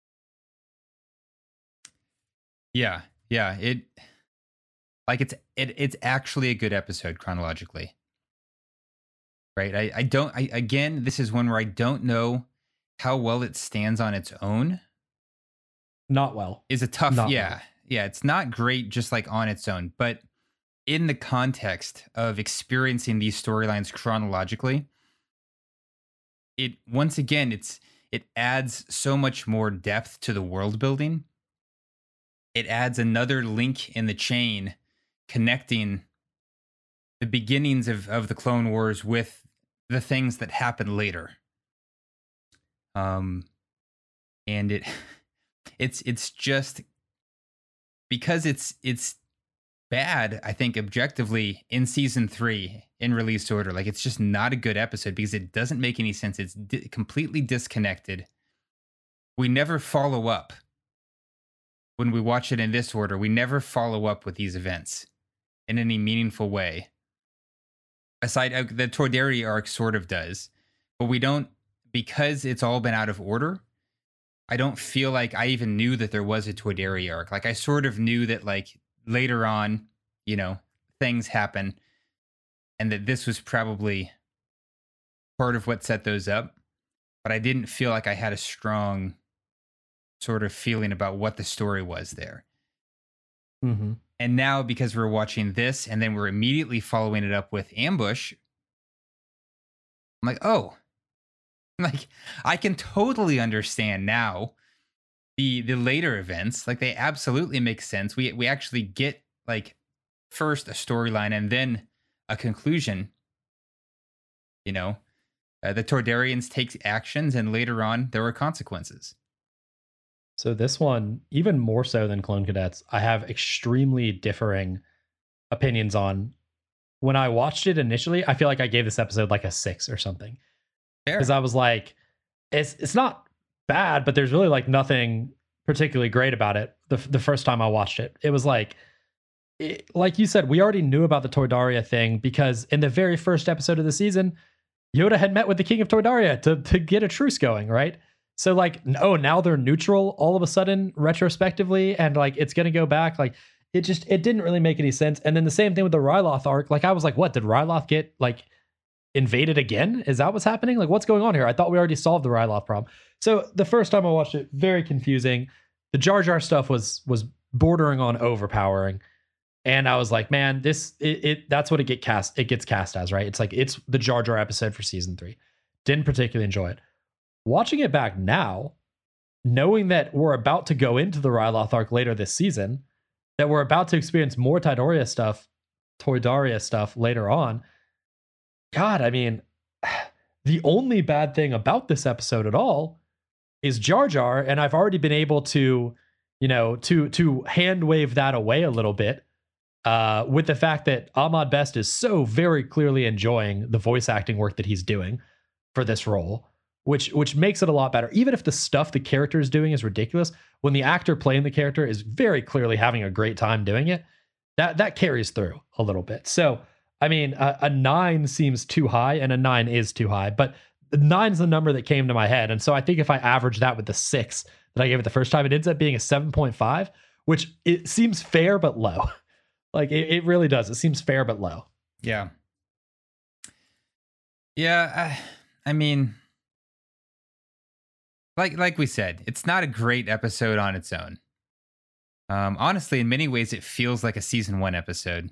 Yeah, yeah. It like it's it it's actually a good episode chronologically. Right? I, I don't I again, this is one where I don't know how well it stands on its own. Not well. Is a tough Not yeah. well. Yeah, it's not great just like on its own, but in the context of experiencing these storylines chronologically, it once again it's it adds so much more depth to the world building. It adds another link in the chain connecting the beginnings of, of the Clone Wars with the things that happen later. Um and it it's it's just because it's it's bad, I think, objectively in season three in release order. Like it's just not a good episode because it doesn't make any sense. It's di- completely disconnected. We never follow up. When we watch it in this order, we never follow up with these events in any meaningful way. Aside, uh, the Toydaria arc sort of does, but we don't, because it's all been out of order. I don't feel like I even knew that there was a Toydaria arc. Like I sort of knew that like later on, you know, things happen and that this was probably part of what set those up. But I didn't feel like I had a strong sort of feeling about what the story was there. Mm-hmm. And now because we're watching this and then we're immediately following it up with Ambush, I'm like, oh, like I can totally understand now the the later events. Like they absolutely make sense. We we actually get like first a storyline and then a conclusion. You know, uh, the Toydarians take actions and later on there are consequences. So this one, even more so than Clone Cadets, I have extremely differing opinions on. When I watched it initially, I feel like I gave this episode like a six or something. Because I was like, it's it's not bad, but there's really like nothing particularly great about it. The the first time I watched it, it was like, it, like you said, we already knew about the Toydaria thing because in the very first episode of the season, Yoda had met with the King of Toydaria to to get a truce going, right? So like, oh, now they're neutral all of a sudden, retrospectively, and like it's gonna go back. Like it just it didn't really make any sense. And then the same thing with the Ryloth arc. Like I was like, what did Ryloth get like invaded again? Is that what's happening? Like what's going on here? I thought we already solved the Ryloth problem. So the first time I watched it, very confusing. the Jar Jar stuff was was bordering on overpowering. And I was like, man, this it, it that's what it get cast it gets cast as, right? It's like it's the Jar Jar episode for season three. Didn't particularly enjoy it. Watching it back now, knowing that we're about to go into the Ryloth arc later this season, that we're about to experience more Toydaria stuff, Toydaria stuff later on. God, I mean, the only bad thing about this episode at all is Jar Jar, and I've already been able to, you know, to to hand wave that away a little bit uh, with the fact that Ahmad Best is so very clearly enjoying the voice acting work that he's doing for this role, which which makes it a lot better. Even if the stuff the character is doing is ridiculous, when the actor playing the character is very clearly having a great time doing it, that that carries through a little bit. So, I mean, a, a nine seems too high, and a nine is too high, but the nine is the number that came to my head. And so I think if I average that with the six that I gave it the first time, it ends up being a seven point five, which it seems fair but low. Like it, it really does. It seems fair but low. Yeah. Yeah. I, I mean, like like we said, it's not a great episode on its own. Um, honestly, in many ways, it feels like a season one episode.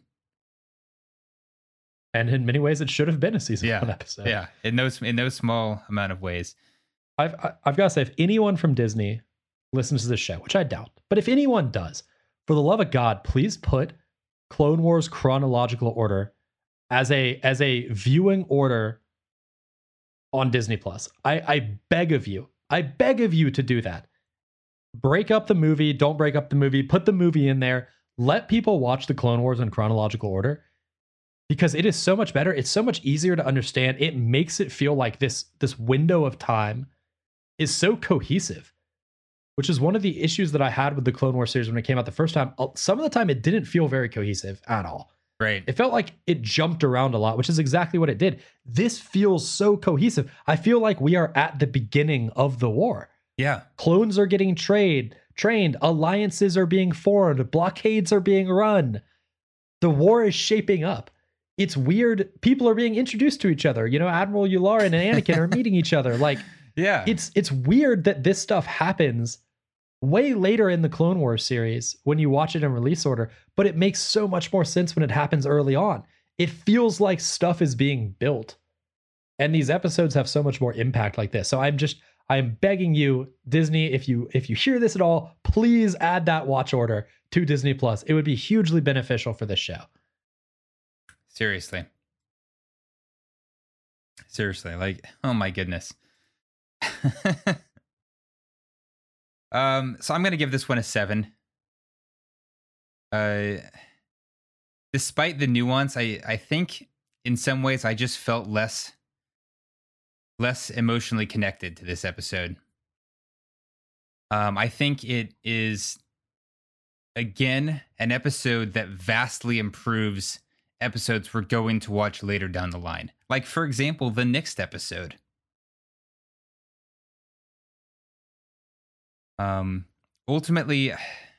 And in many ways, it should have been a season yeah. one episode. Yeah, in those in no small amount of ways. I've I've got to say, if anyone from Disney listens to this show, which I doubt, but if anyone does, for the love of God, please put Clone Wars chronological order as a as a viewing order on Disney Plus. I, I beg of you, I beg of you to do that. Break up the movie. Don't break up the movie. Put the movie in there. Let people watch the Clone Wars in chronological order, because it is so much better. It's so much easier to understand. It makes it feel like this this window of time is so cohesive, which is one of the issues that I had with the Clone Wars series when it came out the first time. Some of the time, it didn't feel very cohesive at all. Right. It felt like it jumped around a lot, which is exactly what it did. This feels so cohesive. I feel like we are at the beginning of the war. Yeah. Clones are getting trade, trained. Alliances are being formed. Blockades are being run. The war is shaping up. It's weird. People are being introduced to each other. You know, Admiral Yularen and Anakin are meeting each other. Like, yeah, it's it's weird that this stuff happens way later in the Clone Wars series when you watch it in release order, but it makes so much more sense when it happens early on. It feels like stuff is being built, and these episodes have so much more impact like this. So I'm just I'm begging you, Disney, if you if you hear this at all, please add that watch order to Disney Plus. It would be hugely beneficial for this show. Seriously. Seriously, like, oh my goodness. um, so I'm gonna give this one a seven. Uh, despite the nuance, I I think in some ways I just felt less less emotionally connected to this episode. Um, I think it is again an episode that vastly improves episodes we're going to watch later down the line. Like, for example, the next episode. Um, ultimately,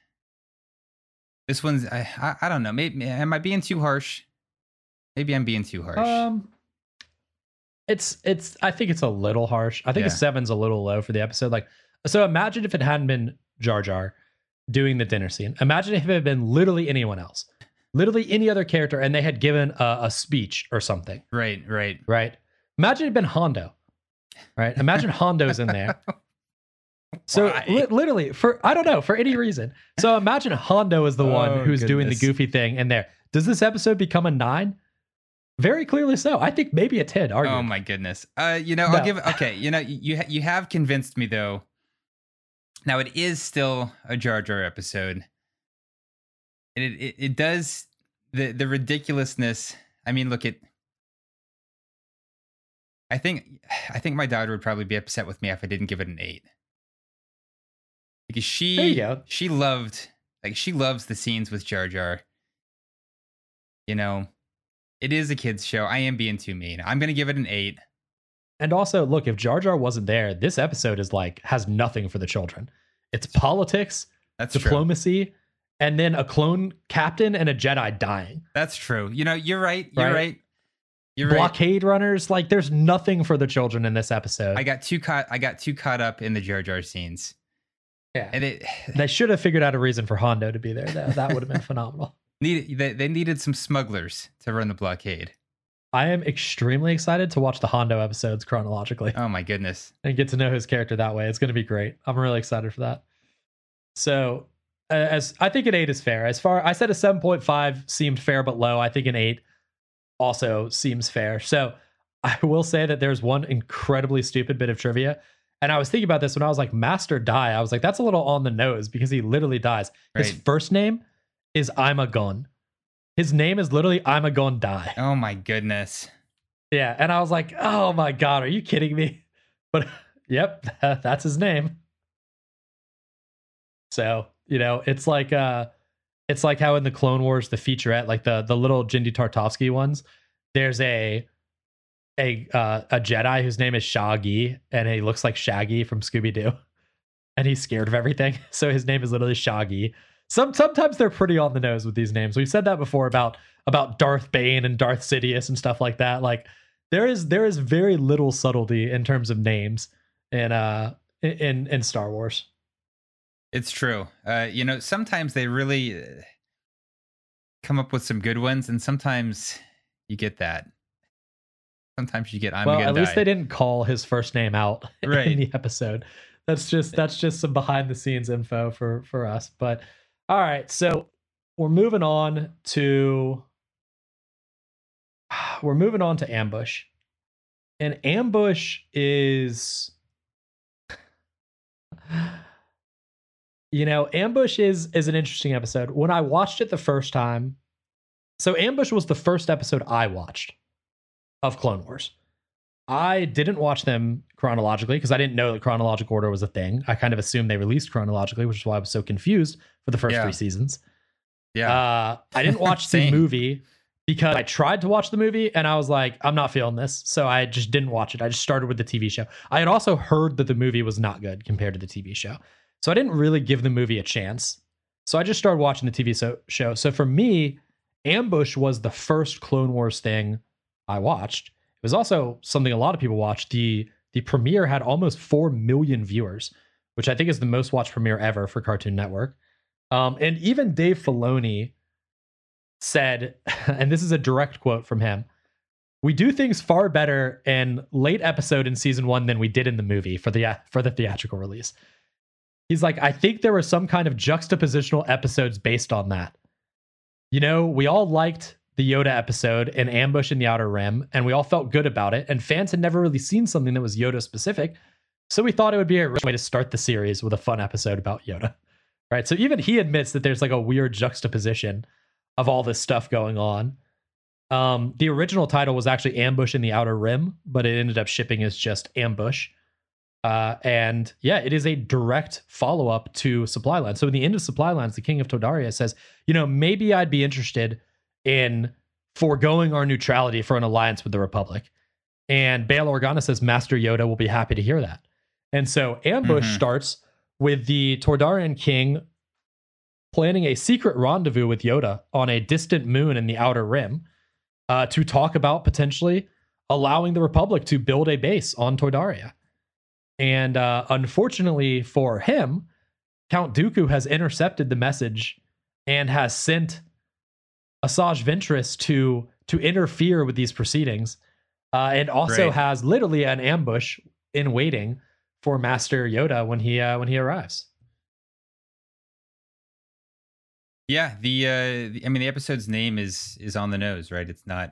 this one's, I, I, I don't know, maybe, am I being too harsh? Maybe I'm being too harsh. Um, it's, it's, I think it's a little harsh. I think Yeah. a seven's a little low for the episode. Like, so imagine if it hadn't been Jar Jar doing the dinner scene. Imagine if it had been literally anyone else. Literally any other character, and they had given a, a speech or something. Right, right. Right. Imagine it had been Hondo. Right. Imagine Hondo's in there. So li- literally, for I don't know, for any reason. So imagine Hondo is the Oh, one who's doing the goodness. goofy thing in there. Does this episode become a nine? Very clearly so. I think maybe a ten. Arguably. Oh my goodness. Uh, you know, No. I'll give. Okay, you know, you you have convinced me though. Now it is still a Jar Jar episode. And it, it it does the the ridiculousness. I mean, look at. I think I think my daughter would probably be upset with me if I didn't give it an eight. Because she There you go. she loved like she loves the scenes with Jar Jar. You know, it is a kids show. I am being too mean. I'm gonna give it an eight. And also, look, if Jar Jar wasn't there, this episode is like has nothing for the children. It's politics, That's true. diplomacy, and then a clone captain and a Jedi dying. That's true. You know, you're right. You're Right? right. You're right. Blockade runners, like there's nothing for the children in this episode. I got too caught. I got too caught up in the Jar Jar scenes. Yeah, And it they should have figured out a reason for Hondo to be there. That that would have been phenomenal. needed they, they needed some smugglers to run the blockade. I am extremely excited to watch the Hondo episodes chronologically Oh my goodness. and get to know his character that way. It's going to be great. I'm really excited for that. So, uh, as I think an eight is fair. As far I said, a seven point five seemed fair but low. I think an eight also seems fair. So, I will say that there's one incredibly stupid bit of trivia. And I was thinking about this when I was like, Master Die. I was like, that's a little on the nose because he literally dies. His Right. first name is I'm a Gun. His name is literally I'm a Gun Die. Oh my goodness. Yeah. And I was like, oh my God, are you kidding me? But yep, that's his name. So, you know, it's like uh it's like how in the Clone Wars, the featurette, like the the little Jindy Tartovsky ones, there's a a uh, a Jedi whose name is Shaggy, and he looks like Shaggy from Scooby-Doo. And he's scared of everything. So his name is literally Shaggy. Some sometimes they're pretty on the nose with these names. We've said that before about about Darth Bane and Darth Sidious and stuff like that. Like there is there is very little subtlety in terms of names in uh in in Star Wars. It's true. Uh, you know, sometimes they really uh, come up with some good ones, and sometimes you get that. Sometimes you get I'm well, gonna at least die. they didn't call his first name out Right. in the episode. That's just that's just some behind the scenes info for for us. But all right, so we're moving on to we're moving on to Ambush. And Ambush is you know, Ambush is is an interesting episode. When I watched it the first time, so Ambush was the first episode I watched of Clone Wars. I didn't watch them chronologically because I didn't know that chronological order was a thing. I kind of assumed they released chronologically, which is why I was so confused for the first Yeah. three seasons. Yeah. Uh, I didn't watch the Same. movie because I tried to watch the movie and I was like, I'm not feeling this. So I just didn't watch it. I just started with the T V show. I had also heard that the movie was not good compared to the T V show. So I didn't really give the movie a chance. So I just started watching the T V so- show. So for me, Ambush was the first Clone Wars thing I watched. It was also something a lot of people watched. The the premiere had almost four million viewers, which I think is the most watched premiere ever for Cartoon Network. Um, and even Dave Filoni said, and this is a direct quote from him, "We do things far better in late episode in season one than we did in the movie for the for the theatrical release." He's like, I think there were some kind of juxtapositional episodes based on that. You know, we all liked the Yoda episode and Ambush in the Outer Rim, and we all felt good about it. And fans had never really seen something that was Yoda specific. So we thought it would be a way to start the series with a fun episode about Yoda. Right. So even he admits that there's like a weird juxtaposition of all this stuff going on. Um, the original title was actually Ambush in the Outer Rim, but it ended up shipping as just Ambush. Uh, and yeah, it is a direct follow up to Supply Lines. So in the end of Supply Lines, the King of Todaria says, you know, maybe I'd be interested in foregoing our neutrality for an alliance with the Republic. And Bail Organa says Master Yoda will be happy to hear that. And so Ambush Mhm. starts with the Tordarian king planning a secret rendezvous with Yoda on a distant moon in the Outer Rim uh, to talk about potentially allowing the Republic to build a base on Tordaria. And uh, unfortunately for him, Count Dooku has intercepted the message and has sent Asajj Ventress to to interfere with these proceedings, uh, and also Right. has literally an ambush in waiting for Master Yoda when he uh, when he arrives. Yeah, the uh the, I mean the episode's name is is on the nose, right? It's not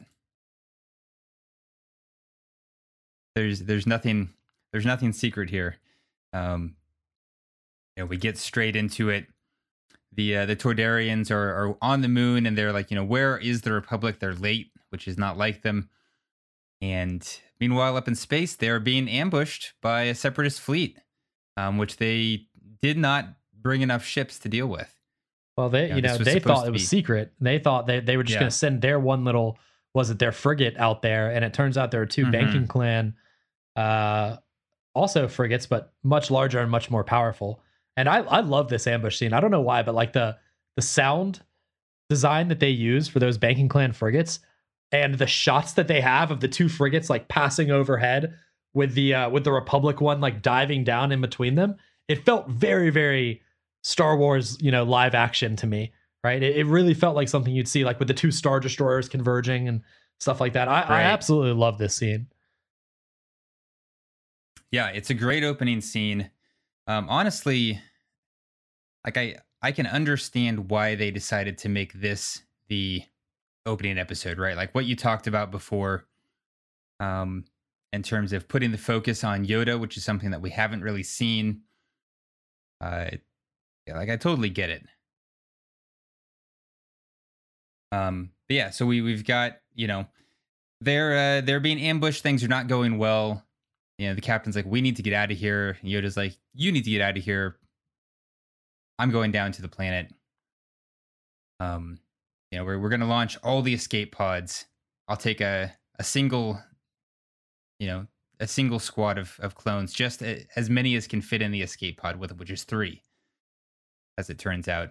there's there's nothing there's nothing secret here. Um you know, we get straight into it. The uh, the Tordarians are, are on the moon and they're like, you know, where is the Republic? They're late, which is not like them. And meanwhile, up in space, they're being ambushed by a separatist fleet, um, which they did not bring enough ships to deal with. Well, they Yeah, you this know was they supposed thought to it was be- secret. They thought they they were just Yeah. going to send their one little was it their frigate out there, and it turns out there are two Mhm. banking clan, uh, also frigates, but much larger and much more powerful. And I I love this ambush scene. I don't know why, but like the the sound design that they use for those banking clan frigates and the shots that they have of the two frigates like passing overhead with the uh, with the Republic one like diving down in between them it felt very, very Star Wars, you know, live action to me, right? It, it really felt like something you'd see like with the two Star Destroyers converging and stuff like that. I, Right. I absolutely love this scene. Yeah, it's a great opening scene. Um, honestly, like I, I can understand why they decided to make this the opening episode, right? Like what you talked about before, um, in terms of putting the focus on Yoda, which is something that we haven't really seen. Uh, yeah, like I totally get it. Um, but yeah, so we we've got, you know, they're uh, they're being ambushed. Things are not going well. You know, the captain's like, "We need to get out of here." And Yoda's like, "You need to get out of here. I'm going down to the planet." Um, you know, we're we're gonna launch all the escape pods. I'll take a a single, you know, a single squad of of clones, just a, as many as can fit in the escape pod with it, which is three, as it turns out.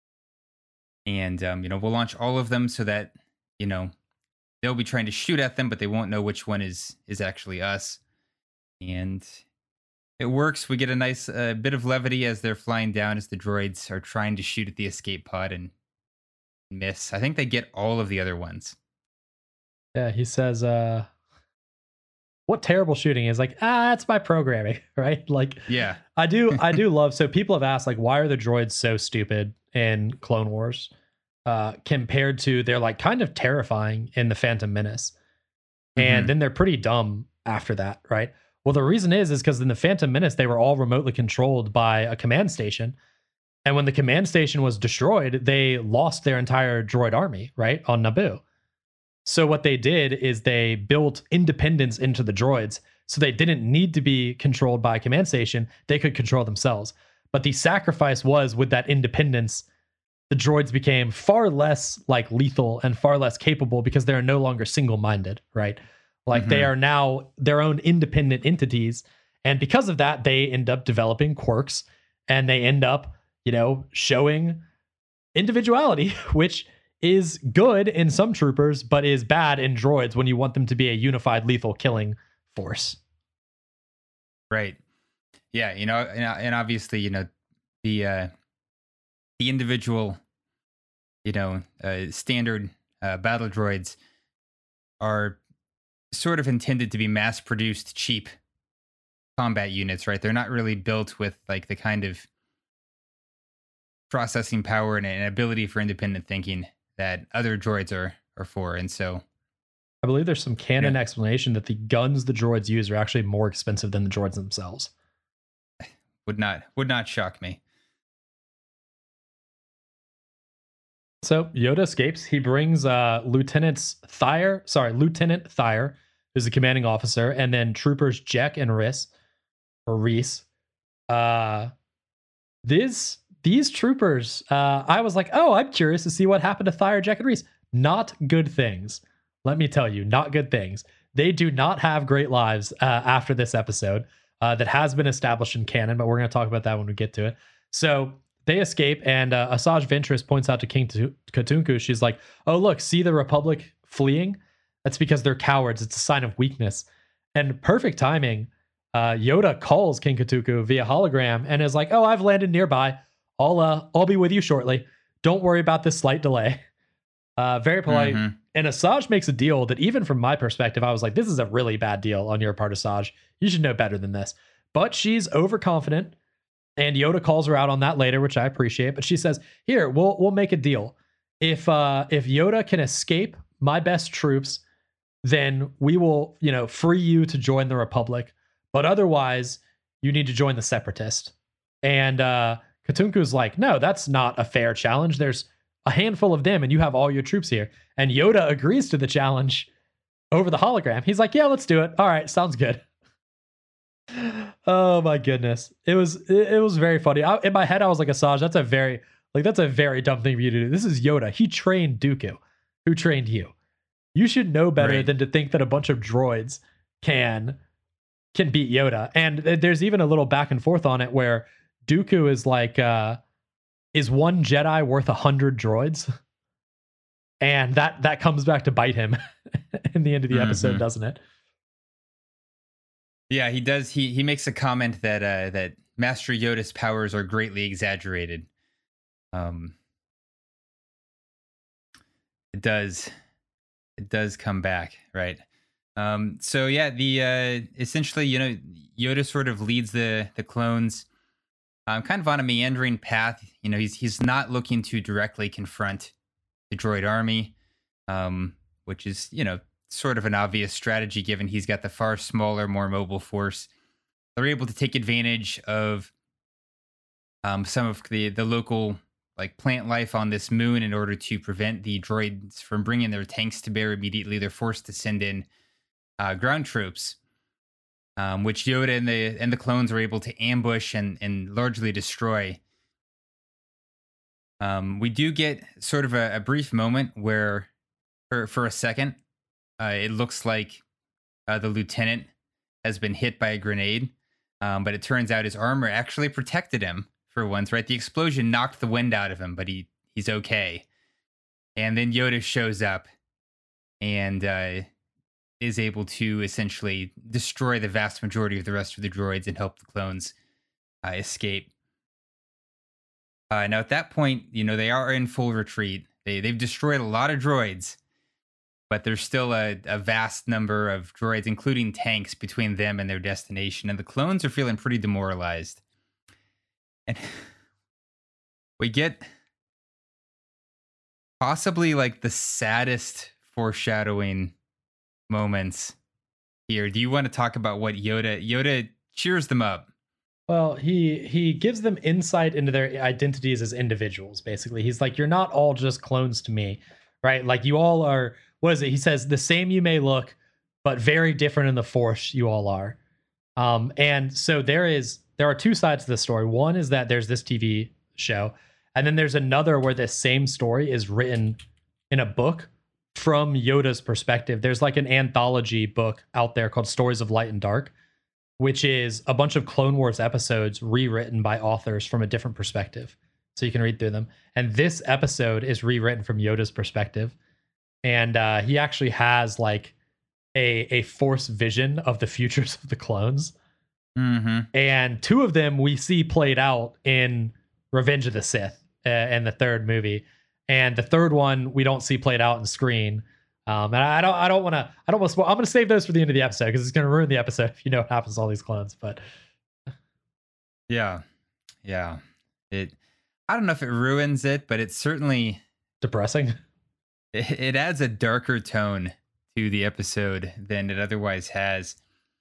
And um, you know, we'll launch all of them so that, you know, they'll be trying to shoot at them, but they won't know which one is is actually us. And it works. We get a nice uh, bit of levity as they're flying down, as the droids are trying to shoot at the escape pod and miss. I think they get all of the other ones. Yeah, he says, uh, what terrible shooting is like, ah, that's my programming, right? Like, Yeah. I do, I do love, so people have asked, like, why are the droids so stupid in Clone Wars uh, compared to they're like kind of terrifying in the Phantom Menace. And Mhm. then they're pretty dumb after that, right? Well, the reason is, is because in the Phantom Menace, they were all remotely controlled by a command station. And when the command station was destroyed, they lost their entire droid army, right, on Naboo. So what they did is they built independence into the droids, so they didn't need to be controlled by a command station. They could control themselves. But the sacrifice was, with that independence, the droids became far less like lethal and far less capable because they're no longer single-minded, right? Like mm-hmm. they are now their own independent entities. And because of that, they end up developing quirks, and they end up, you know, showing individuality, which is good in some troopers, but is bad in droids when you want them to be a unified lethal killing force. Right. Yeah. You know, and, and obviously, you know, the, uh, the individual, you know, uh, standard uh, battle droids are sort of intended to be mass produced, cheap combat units, right? They're not really built with like the kind of processing power and an ability for independent thinking that other droids are are for. And so I believe there's some canon yeah. explanation that the guns the droids use are actually more expensive than the droids themselves. Would not would not shock me. So Yoda escapes. He brings uh, Lieutenant Thyre, sorry, Lieutenant Thyre, who's the commanding officer, and then troopers Jack and Rhys, or Reese. Uh, this these troopers, uh, I was like, oh, I'm curious to see what happened to Thyre, Jack, and Reese. Not good things. Let me tell you, not good things. They do not have great lives uh, after this episode uh, that has been established in canon, but we're going to talk about that when we get to it. So they escape, and uh, Asajj Ventress points out to King Katunku, she's like, oh, look, see the Republic fleeing? That's because they're cowards. It's a sign of weakness. And perfect timing, uh, Yoda calls King Katunku via hologram and is like, oh, I've landed nearby. I'll, uh, I'll be with you shortly. Don't worry about this slight delay. Uh, very polite. Mm-hmm. And Asajj makes a deal that, even from my perspective, I was like, this is a really bad deal on your part, Asajj. You should know better than this. But she's overconfident, and Yoda calls her out on that later, which I appreciate. But she says, here, we'll we'll make a deal. If uh, if Yoda can escape my best troops, then we will, you know, free you to join the Republic. But otherwise, you need to join the Separatist. And uh, Katunku's like, no, that's not a fair challenge. There's a handful of them, and you have all your troops here. And Yoda agrees to the challenge over the hologram. He's like, yeah, let's do it. All right, sounds good. Oh my goodness. It was it, it was very funny. I, in my head, I was like, Asajj, that's a very like that's a very dumb thing for you to do. This is Yoda. He trained Dooku, who trained you. You should know better right. than to think that a bunch of droids can can beat Yoda. And there's even a little back and forth on it where Dooku is like, uh, is one Jedi worth a hundred droids? And that that comes back to bite him in the end of the mm-hmm. episode, doesn't it? Yeah, he does. He he makes a comment that uh, that Master Yoda's powers are greatly exaggerated. Um, it does, it does come back, right? Um, so yeah, the uh, essentially, you know, Yoda sort of leads the the clones, um, kind of on a meandering path. You know, he's he's not looking to directly confront the droid army, um, which is, you know, sort of an obvious strategy given he's got the far smaller, more mobile force. They're able to take advantage of um, some of the the local like plant life on this moon in order to prevent the droids from bringing their tanks to bear immediately. They're forced to send in uh, ground troops, um, which Yoda and the and the clones are able to ambush and and largely destroy. Um, we do get sort of a, a brief moment where, for for a second, uh, it looks like uh, the lieutenant has been hit by a grenade, um, but it turns out his armor actually protected him for once. Right, the explosion knocked the wind out of him, but he he's okay. And then Yoda shows up and uh, is able to essentially destroy the vast majority of the rest of the droids and help the clones uh, escape. Uh, now, at that point, you know, they are in full retreat. They, they've destroyed a lot of droids, but there's still a, a vast number of droids, including tanks, between them and their destination. And the clones are feeling pretty demoralized. And we get possibly like the saddest foreshadowing moments here. Do you want to talk about what Yoda Yoda cheers them up? Well, he he gives them insight into their identities as individuals. Basically, he's like, "You're not all just clones to me, right? Like you all are." What is it? He says, "The same you may look, but very different in the Force. You all are." Um, and so there is there are two sides to the story. One is that there's this T V show, and then there's another where this same story is written in a book from Yoda's perspective. There's like an anthology book out there called Stories of Light and Dark, which is a bunch of Clone Wars episodes rewritten by authors from a different perspective. So you can read through them. And this episode is rewritten from Yoda's perspective. And uh, he actually has like a, a Force vision of the futures of the clones. Mm-hmm. And two of them we see played out in Revenge of the Sith uh, and the third movie. And the third one we don't see played out in screen. Um, and I don't, I don't want to, I don't want to. I'm going to save those for the end of the episode because it's going to ruin the episode if you know what happens to all these clones. But yeah, yeah, it. I don't know if it ruins it, but it's certainly depressing. It, it adds a darker tone to the episode than it otherwise has.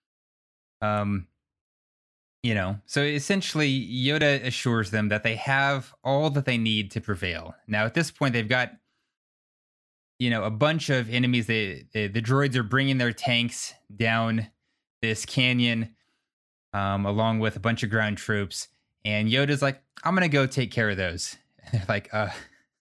Um, you know, so essentially, Yoda assures them that they have all that they need to prevail. Now, at this point, they've got, you know, a bunch of enemies. They, they the droids are bringing their tanks down this canyon, um, along with a bunch of ground troops. And Yoda's like, "I'm gonna go take care of those." And they're like, "Uh,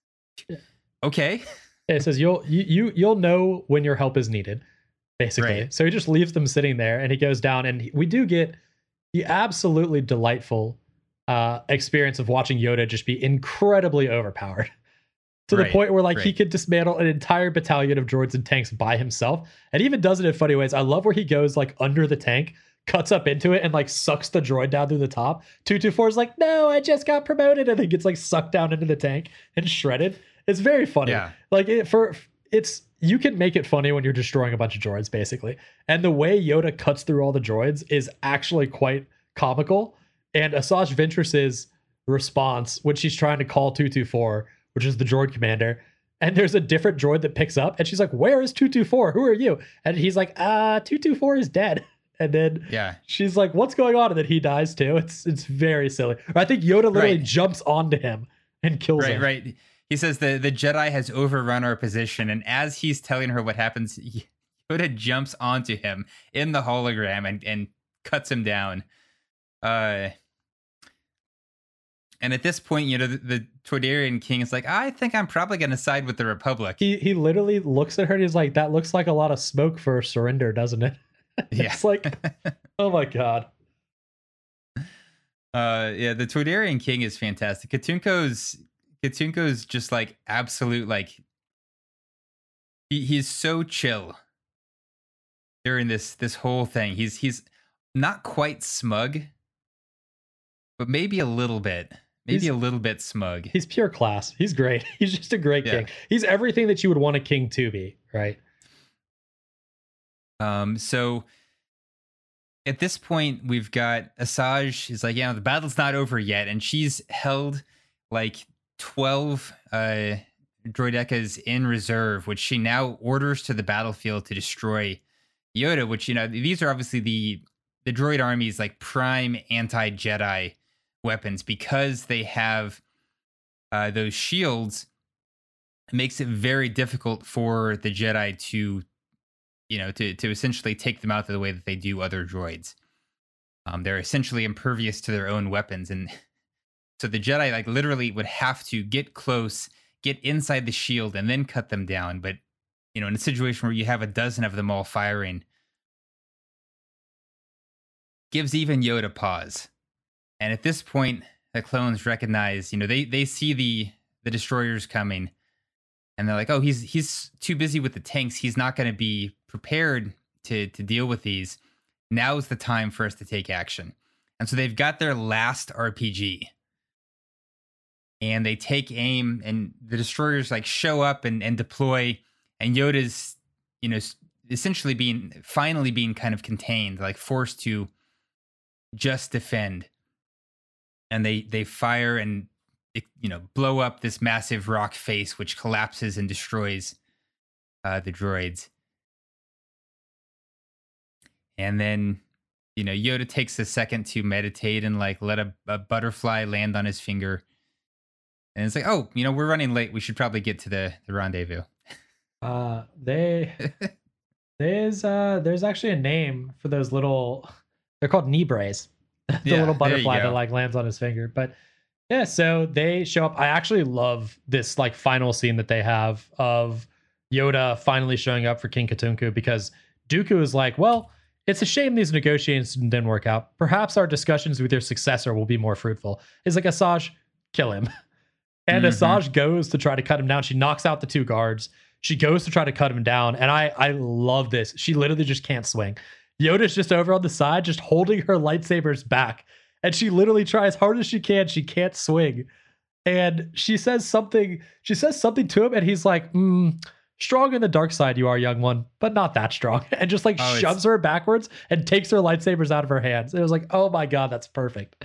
okay." It says you'll you, you you'll know when your help is needed, basically. Right. So he just leaves them sitting there, and he goes down, and he, we do get the absolutely delightful uh, experience of watching Yoda just be incredibly overpowered. To Right, the point where like right. he could dismantle an entire battalion of droids and tanks by himself, and even does it in funny ways. I love where he goes like under the tank, cuts up into it, and like sucks the droid down through the top. two two four is like, "No, I just got promoted," and then gets like sucked down into the tank and shredded. It's very funny. Yeah. Like it, for it's you can make it funny when you're destroying a bunch of droids, basically. And the way Yoda cuts through all the droids is actually quite comical. And Asajj Ventress's response when she's trying to call two two four, which is the droid commander, and there's a different droid that picks up, and she's like, "Where is two two four? Who are you?" And he's like, "Uh, two two four is dead." And then Yeah. she's like, "What's going on?" And then he dies too. It's it's very silly. Or I think Yoda literally Right. jumps onto him and kills Right, him. right. He says the, the Jedi has overrun our position, and as he's telling her what happens, Yoda jumps onto him in the hologram and, and cuts him down. Uh, and at this point, you know, the, the Toydarian king is like, "I think I'm probably going to side with the Republic." He he literally looks at her and he's like, "That looks like a lot of smoke for surrender, doesn't it?" Yeah. It's like, oh my god. Uh, yeah, the Toydarian king is fantastic. Katunko's Katunko's just like absolute, like he, he's so chill during this this whole thing. He's he's not quite smug, but maybe a little bit, maybe He's a little bit smug. he's pure class. He's great. He's just a great Yeah. king. He's everything that you would want a king to be, right? Um, so at this point, we've got Asajj is like, yeah, the battle's not over yet, and she's held like twelve uh, droidekas in reserve, which she now orders to the battlefield to destroy Yoda. Which, you know, these are obviously the the droid army's like prime anti-Jedi weapons, because they have uh, those shields. It makes it very difficult for the Jedi to, you know, to to essentially take them out the way that they do other droids. Um, they're essentially impervious to their own weapons, and so the Jedi like literally would have to get close, get inside the shield, and then cut them down. But you know, in a situation where you have a dozen of them all firing, gives even Yoda pause. And at this point, the clones recognize, you know, they they see the the destroyers coming, and they're like, "Oh, he's he's too busy with the tanks. He's not going to be prepared to to deal with these. Now's the time for us to take action." And so they've got their last R P G, and they take aim, and the destroyers like show up and, and deploy, and Yoda's, you know, essentially being finally being kind of contained, like forced to just defend. And they they fire and, you know, blow up this massive rock face, which collapses and destroys uh, the droids. And then, you know, Yoda takes a second to meditate and like let a, a butterfly land on his finger. And it's like, oh, you know, we're running late. We should probably get to the, the rendezvous. Uh, they there's uh there's actually a name for those little. They're called Nibres. the Yeah, little there you butterfly that go. like lands on his finger. But yeah, so they show up. I actually love this like final scene that they have of Yoda finally showing up for King Katunku, because Dooku is like, well, it's a shame these negotiations didn't work out. Perhaps our discussions with your successor will be more fruitful. He's like, Asajj, kill him. And Mhm. Asajj goes to try to cut him down. She knocks out the two guards. She goes to try to cut him down. And I I love this. She literally just can't swing. Yoda's just over on the side, just holding her lightsabers back. And she literally tries hard as she can. She can't swing. And she says something, she says something to him, and he's like, mm, strong in the dark side you are, young one, but not that strong. And just like Oh, it's- shoves her backwards and takes her lightsabers out of her hands. It was like, oh my God, that's perfect.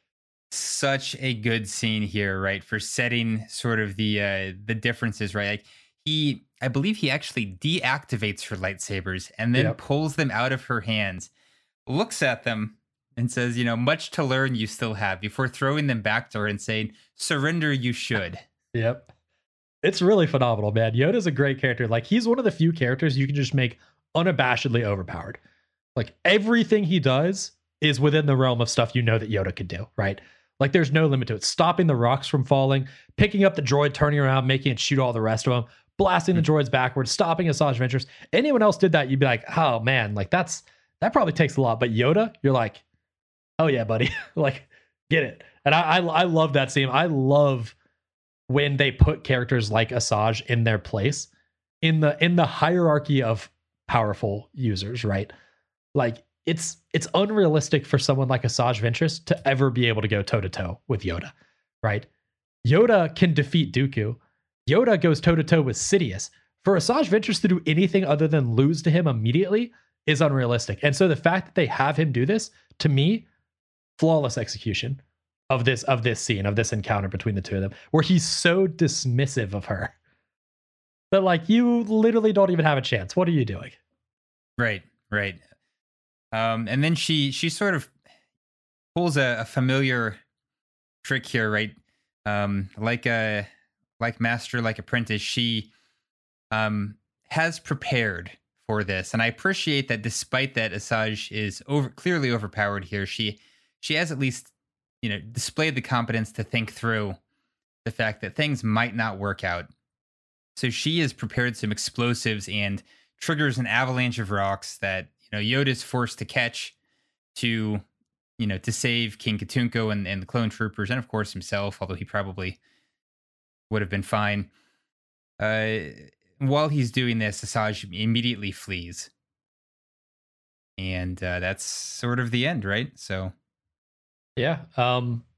Such a good scene here, right? For setting sort of the uh the differences, right? Like he I believe he actually deactivates her lightsabers and then Yep. pulls them out of her hands, looks at them and says, you know, much to learn you still have, before throwing them back to her and saying, surrender you should. Yep. It's really phenomenal, man. Yoda's a great character. Like, he's one of the few characters you can just make unabashedly overpowered. Like, everything he does is within the realm of stuff you know that Yoda could do, right? Like, there's no limit to it. Stopping the rocks from falling, picking up the droid, turning around, making it shoot all the rest of them, blasting the droids backwards, stopping Asajj Ventress. Anyone else did that, you'd be like, oh man, like that's that probably takes a lot. But Yoda, you're like, oh yeah, buddy, like get it. And I, I I love that scene. I love when they put characters like Asajj in their place in the in the hierarchy of powerful users, right? Like it's it's unrealistic for someone like Asajj Ventress to ever be able to go toe to toe with Yoda, right? Yoda can defeat Dooku. Yoda goes toe to toe with Sidious. For Asajj Ventress to do anything other than lose to him immediately is unrealistic. And so the fact that they have him do this, to me, flawless execution of this of this scene, of this encounter between the two of them, where he's so dismissive of her that like you literally don't even have a chance. What are you doing? Right, right. Um, and then she she sort of pulls a, a familiar trick here, right? Um, like a like master, like apprentice, she um has prepared for this, and I appreciate that. Despite that, Asajj is over clearly overpowered here. She she has at least, you know, displayed the competence to think through the fact that things might not work out. So she has prepared some explosives and triggers an avalanche of rocks that, you know, Yoda's forced to catch to, you know, to save King Katunko and, and the clone troopers, and of course himself, although he probably would have been fine. Uh, while he's doing this, Asajj immediately flees. And uh, that's sort of the end, right? So Yeah. Um,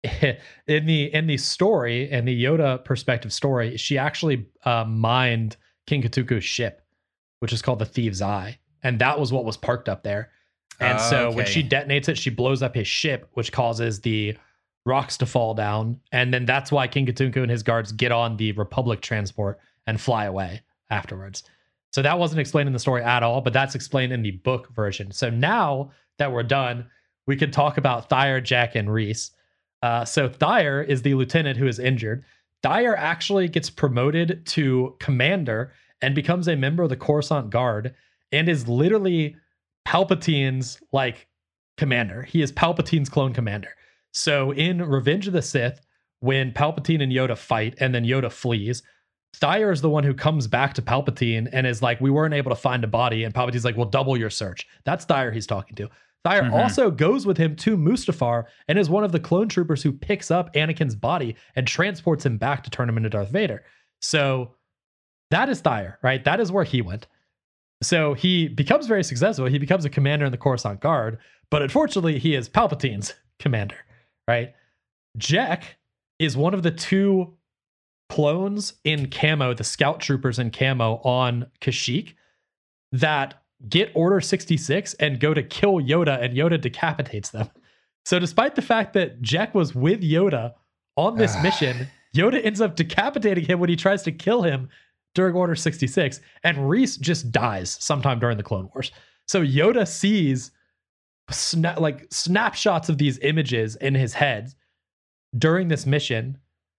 in the in the story, in the Yoda perspective story, she actually uh, mined King Katuko's ship, which is called the Thieves' Eye, and that was what was parked up there. And Oh, so when she okay. detonates it, she blows up his ship, which causes the rocks to fall down. And then that's why King Katuko and his guards get on the Republic transport and fly away afterwards. So that wasn't explained in the story at all, but that's explained in the book version. So now that we're done, we can talk about Thyre, Jack, and Rhys. Uh, so Thyre is the lieutenant who is injured. Thyre actually gets promoted to commander and becomes a member of the Coruscant Guard and is literally Palpatine's like commander. He is Palpatine's clone commander. So in Revenge of the Sith, when Palpatine and Yoda fight and then Yoda flees, Thyre is the one who comes back to Palpatine and is like, we weren't able to find a body. And Palpatine's like, well, double your search. That's Thyre he's talking to. Thyre mm-hmm. also goes with him to Mustafar and is one of the clone troopers who picks up Anakin's body and transports him back to turn him into Darth Vader. So that is Thyre, right? That is where he went. So he becomes very successful. He becomes a commander in the Coruscant Guard, but unfortunately, he is Palpatine's commander, right? Jack is one of the two clones in camo, the scout troopers in camo on Kashyyyk that get Order sixty-six and go to kill Yoda, and Yoda decapitates them. So despite the fact that Jack was with Yoda on this mission, Yoda ends up decapitating him when he tries to kill him during Order sixty-six, and Rhys just dies sometime during the Clone Wars. So Yoda sees sna- like snapshots of these images in his head during this mission,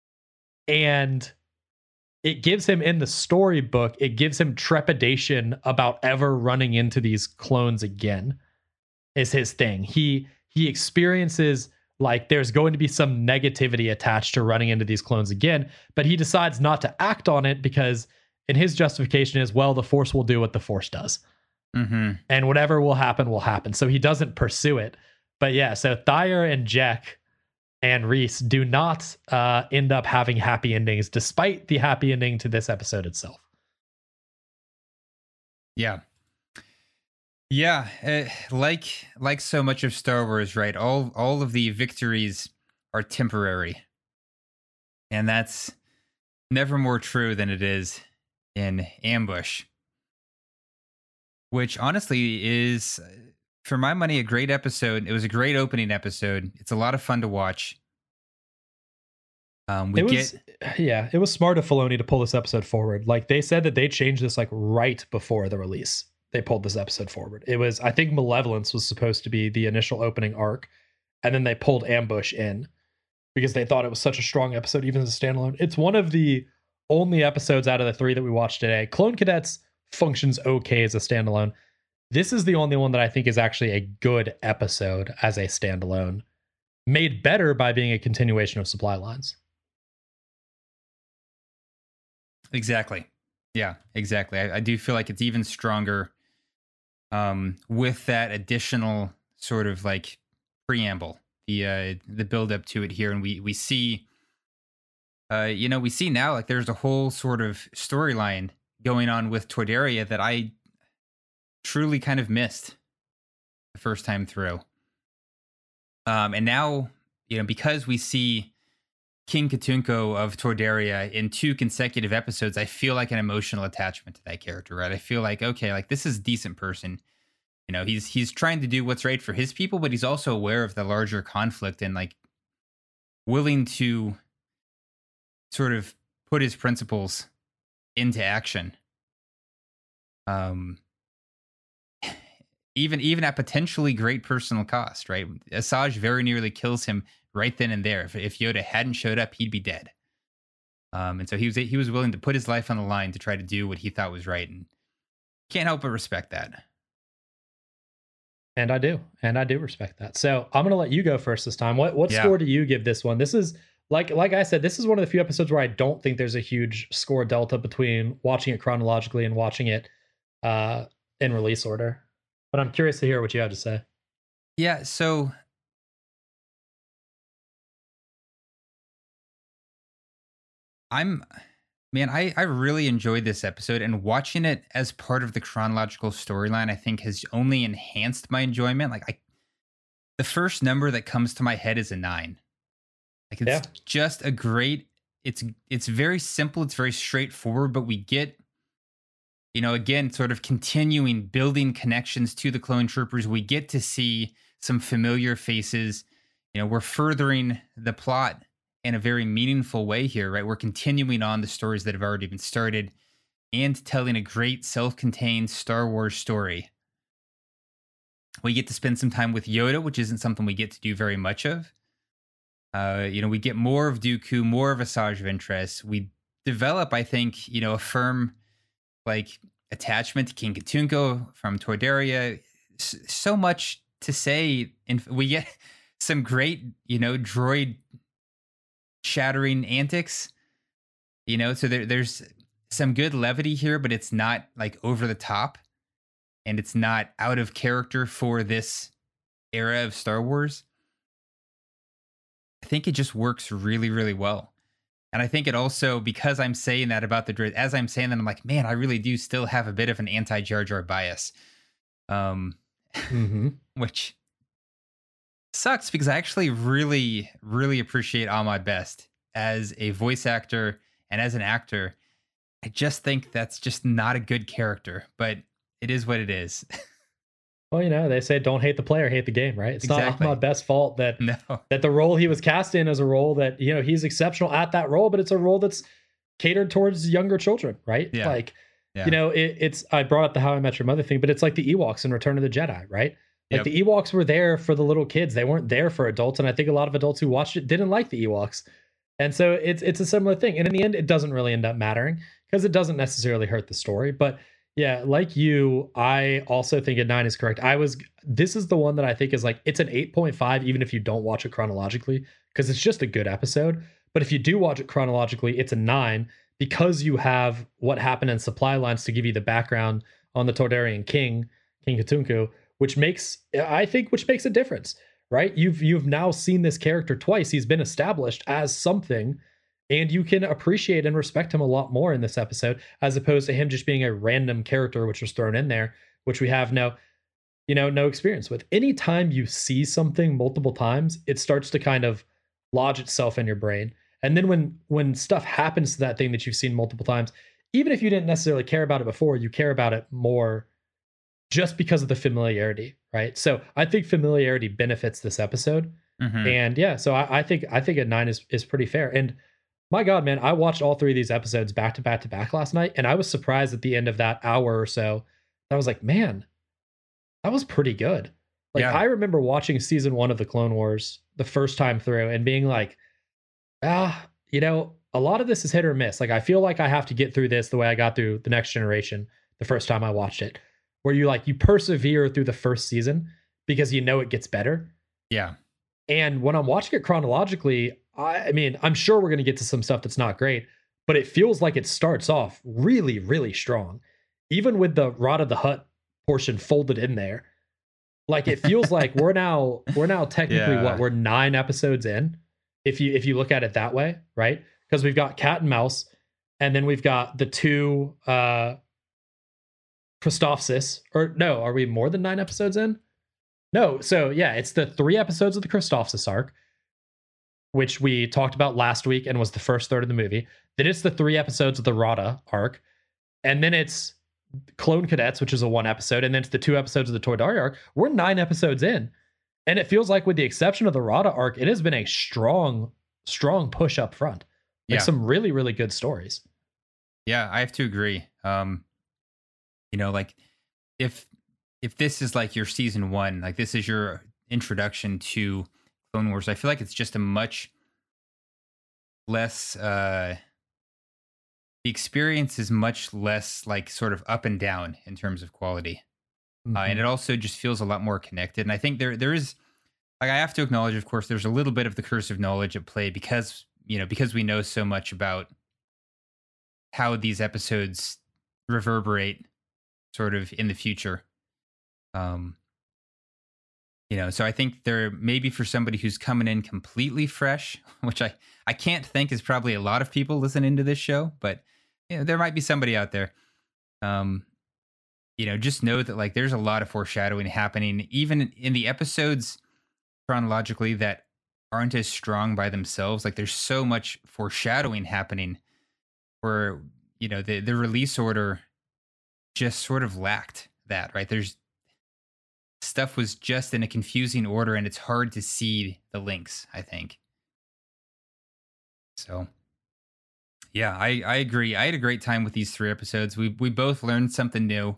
and it gives him, in the storybook, it gives him trepidation about ever running into these clones again, is his thing. He he experiences like there's going to be some negativity attached to running into these clones again, but he decides not to act on it because in his justification is, well, the Force will do what the Force does. Mm-hmm. And whatever will happen, will happen. So he doesn't pursue it. But yeah, so Thyre and Jack and Rhys do not uh, end up having happy endings, despite the happy ending to this episode itself. Yeah. Yeah, uh, like like so much of Star Wars, right? All all of the victories are temporary. And that's never more true than it is in Ambush, which honestly is, for my money, a great episode. It was a great opening episode. It's a lot of fun to watch. Um, we it was, get, yeah, it was smart of Filoni to pull this episode forward. Like they said that they changed this like right before the release. They pulled this episode forward. It was, I think, Malevolence was supposed to be the initial opening arc, and then they pulled Ambush in because they thought it was such a strong episode, even as a standalone. It's one of the only episodes out of the three that we watched today. Clone Cadets functions okay as a standalone. This is the only one that I think is actually a good episode as a standalone, made better by being a continuation of supply lines. Exactly. Yeah, exactly. I, I do feel like it's even stronger um, with that additional sort of like preamble, the uh, the build up to it here, and we we see, uh, you know, we see now like there's a whole sort of storyline going on with Toydaria that I truly kind of missed the first time through. Um, and now, you know, because we see King Katunko of Toydaria in two consecutive episodes, I feel like an emotional attachment to that character, right? I feel like, okay, like this is a decent person. You know, he's he's trying to do what's right for his people, but he's also aware of the larger conflict and like willing to sort of put his principles into action. Um, even even at potentially great personal cost, right? Asajj very nearly kills him right then and there. If, if Yoda hadn't showed up, he'd be dead. Um, and so he was he was willing to put his life on the line to try to do what he thought was right, and can't help but respect that. And I do, and I do respect that. So I'm gonna let you go first this time. What what Yeah. score do you give this one? This is like like I said, this is one of the few episodes where I don't think there's a huge score delta between watching it chronologically and watching it uh, in release order. But I'm curious to hear what you have to say. Yeah, so I'm, man, I, I really enjoyed this episode, and watching it as part of the chronological storyline, I think has only enhanced my enjoyment. Like I, the first number that comes to my head is a nine. Like it's Yeah. just a great. It's it's very simple. It's very straightforward, but we get, you know, again, sort of continuing building connections to the clone troopers. We get to see some familiar faces. You know, we're furthering the plot in a very meaningful way here, right? We're continuing on the stories that have already been started and telling a great self-contained Star Wars story. We get to spend some time with Yoda, which isn't something we get to do very much of. Uh, you know, we get more of Dooku, more of Asajj Ventress. We develop, I think, you know, a firm like attachment to King Katunko from Toydaria. S- so much to say, and we get some great, you know, droid shattering antics. You know, so there, there's some good levity here, but it's not like over the top, and it's not out of character for this era of Star Wars. I think it just works really, really well. And I think it also, because I'm saying that about the droid, as I'm saying that, I'm like, man, I really do still have a bit of an anti-Jar Jar bias. Um, Mm-hmm. which sucks because I actually really, really appreciate Ahmad Best as a voice actor and as an actor. I just think that's just not a good character, but it is what it is. Well, you know, they say don't hate the player, hate the game, right? It's Exactly. not Ahmad Best's fault that No. that the role he was cast in is a role that, you know, he's exceptional at that role, but it's a role that's catered towards younger children, right? Yeah. Like, Yeah. you know, it, it's, I brought up the How I Met Your Mother thing, but it's like the Ewoks in Return of the Jedi, right? Like Yep. the Ewoks were there for the little kids. They weren't there for adults. And I think a lot of adults who watched it didn't like the Ewoks. And so it's, it's a similar thing. And in the end, it doesn't really end up mattering because it doesn't necessarily hurt the story. But yeah, like you, I also think a nine is correct. I was, this is the one that I think is like, it's an eight point five, even if you don't watch it chronologically, because it's just a good episode. But if you do watch it chronologically, it's a nine because you have what happened in supply lines to give you the background on the Toydarian king, King Katunku, which makes, I think, which makes a difference, right? You've, you've now seen this character twice. He's been established as something, and you can appreciate and respect him a lot more in this episode, as opposed to him just being a random character, which was thrown in there, which we have no, you know, no experience with. Anytime you see something multiple times, it starts to kind of lodge itself in your brain. And then when, when stuff happens to that thing that you've seen multiple times, even if you didn't necessarily care about it before, you care about it more just because of the familiarity, right? So I think familiarity benefits this episode. Mhm. And yeah, so I, I think, I think a nine is, is pretty fair. And my God, man, I watched all three of these episodes back to back to back last night, and I was surprised at the end of that hour or so. I was like, man, that was pretty good. Like, Yeah. I remember watching season one of the Clone Wars the first time through and being like, ah, you know, a lot of this is hit or miss. Like, I feel like I have to get through this the way I got through The Next Generation the first time I watched it, where you like, you persevere through the first season because you know it gets better. Yeah. And when I'm watching it chronologically, I, I mean, I'm sure we're going to get to some stuff that's not great, but it feels like it starts off really, really strong. Even with the Rod of the Hutt portion folded in there. Like, it feels like we're now, we're now technically Yeah. what, we're nine episodes in. If you, if you look at it that way, right? Because we've got Cat and Mouse, and then we've got the two, uh, Christophsis, or no, are we more than nine episodes in? No, so yeah, it's the three episodes of the Christophsis arc, which we talked about last week and was the first third of the movie. Then it's the three episodes of the Rada arc, and then it's Clone Cadets, which is a one episode, and then it's the two episodes of the Toydaria arc. We're nine episodes in, and it feels like, with the exception of the Rada arc, it has been a strong, strong push up front. Like Yeah. some really, really good stories. Yeah, I have to agree. Um, you know, like if if this is like your season one, like this is your introduction to Clone Wars, I feel like it's just a much less uh the experience is much less like sort of up and down in terms of quality. Uh, and it also just feels a lot more connected. And I think there there is, like, I have to acknowledge, of course, there's a little bit of the curse of knowledge at play because, you know, because we know so much about how these episodes reverberate sort of in the future. Um, you know, so I think there maybe for somebody who's coming in completely fresh, which I, I can't think is probably a lot of people listening to this show, but you know, there might be somebody out there. Um, you know, just know that like there's a lot of foreshadowing happening, even in the episodes chronologically that aren't as strong by themselves. Like there's so much foreshadowing happening where, you know, the, the release order just sort of lacked that, right? There's stuff was just in a confusing order and it's hard to see the links, I think. So yeah, I, I agree. I had a great time with these three episodes. We we both learned something new.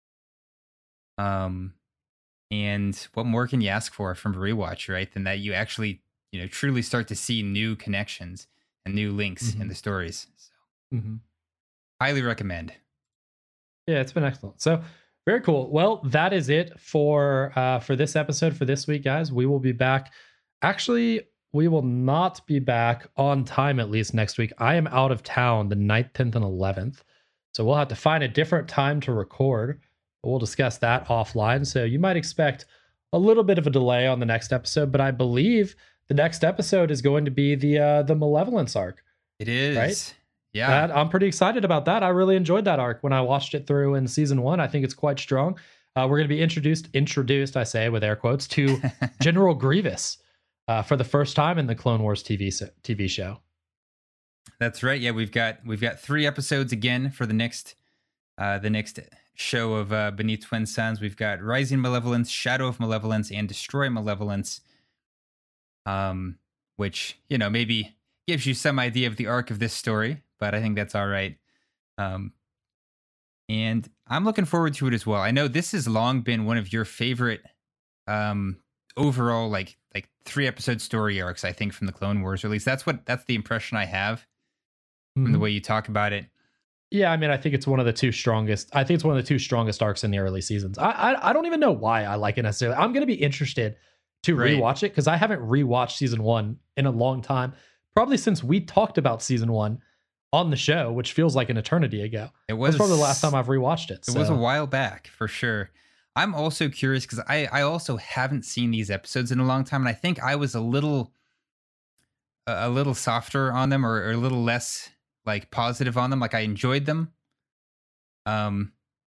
Um and what more can you ask for from a rewatch, right? Than that you actually, you know, truly start to see new connections and new links Mhm. in the stories. So Mm-hmm. highly recommend. Yeah, it's been excellent. So very cool. Well, that is it for uh for this episode for this week, guys. We will be back. Actually, we will not be back on time at least next week. I am out of town the ninth, tenth, and eleventh. So we'll have to find a different time to record. We'll discuss that offline. So you might expect a little bit of a delay on the next episode, but I believe the next episode is going to be the uh the Malevolence arc. It is. Right? Yeah. That I'm pretty excited about that. I really enjoyed that arc when I watched it through in season one. I think it's quite strong. Uh, we're going to be introduced, introduced, I say with air quotes, to General Grievous uh, for the first time in the Clone Wars T V se- T V show. That's right. Yeah, we've got we've got three episodes again for the next uh the next show of uh Beneath Twin Suns. We've got Rising Malevolence, Shadow of Malevolence, and Destroy Malevolence. Um, which, you know, maybe gives you some idea of the arc of this story, but I think that's all right. Um, and I'm looking forward to it as well. I know this has long been one of your favorite um overall like like three episode story arcs, I think, from the Clone Wars, or at least that's what that's the impression I have from the Mhm. way you talk about it. Yeah, I mean, I think it's one of the two strongest. I think it's one of the two strongest arcs in the early seasons. I I, I don't even know why I like it necessarily. I'm going to be interested to Right. rewatch it because I haven't rewatched season one in a long time, probably since we talked about season one on the show, which feels like an eternity ago. It was That's probably the last time I've rewatched it. It was a so. while back for sure. I'm also curious because I I also haven't seen these episodes in a long time, and I think I was a little a a little softer on them, or, or a little less like positive on them. Like I enjoyed them. Um.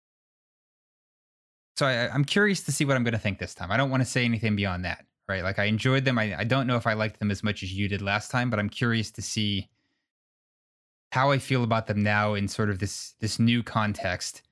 So I, I'm curious to see what I'm going to think this time. I don't want to say anything beyond that, right? Like I enjoyed them. I, I don't know if I liked them as much as you did last time, but I'm curious to see how I feel about them now in sort of this this new context.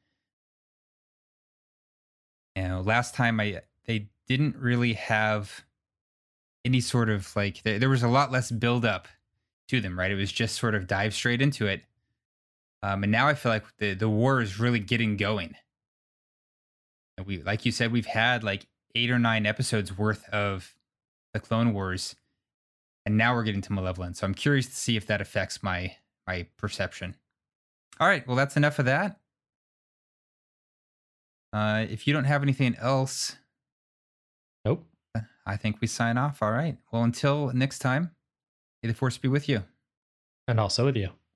You know, last time I they didn't really have any sort of like there, there was a lot less build up to them, right? It was just sort of dive straight into it. Um, and now I feel like the the war is really getting going. And we, like you said, we've had like eight or nine episodes worth of the Clone Wars, and now we're getting to Malevolence. So I'm curious to see if that affects my my perception. All right, well that's enough of that. Uh, if you don't have anything else, Nope. I think we sign off. All right. Well, until next time, may the force be with you. And also with you.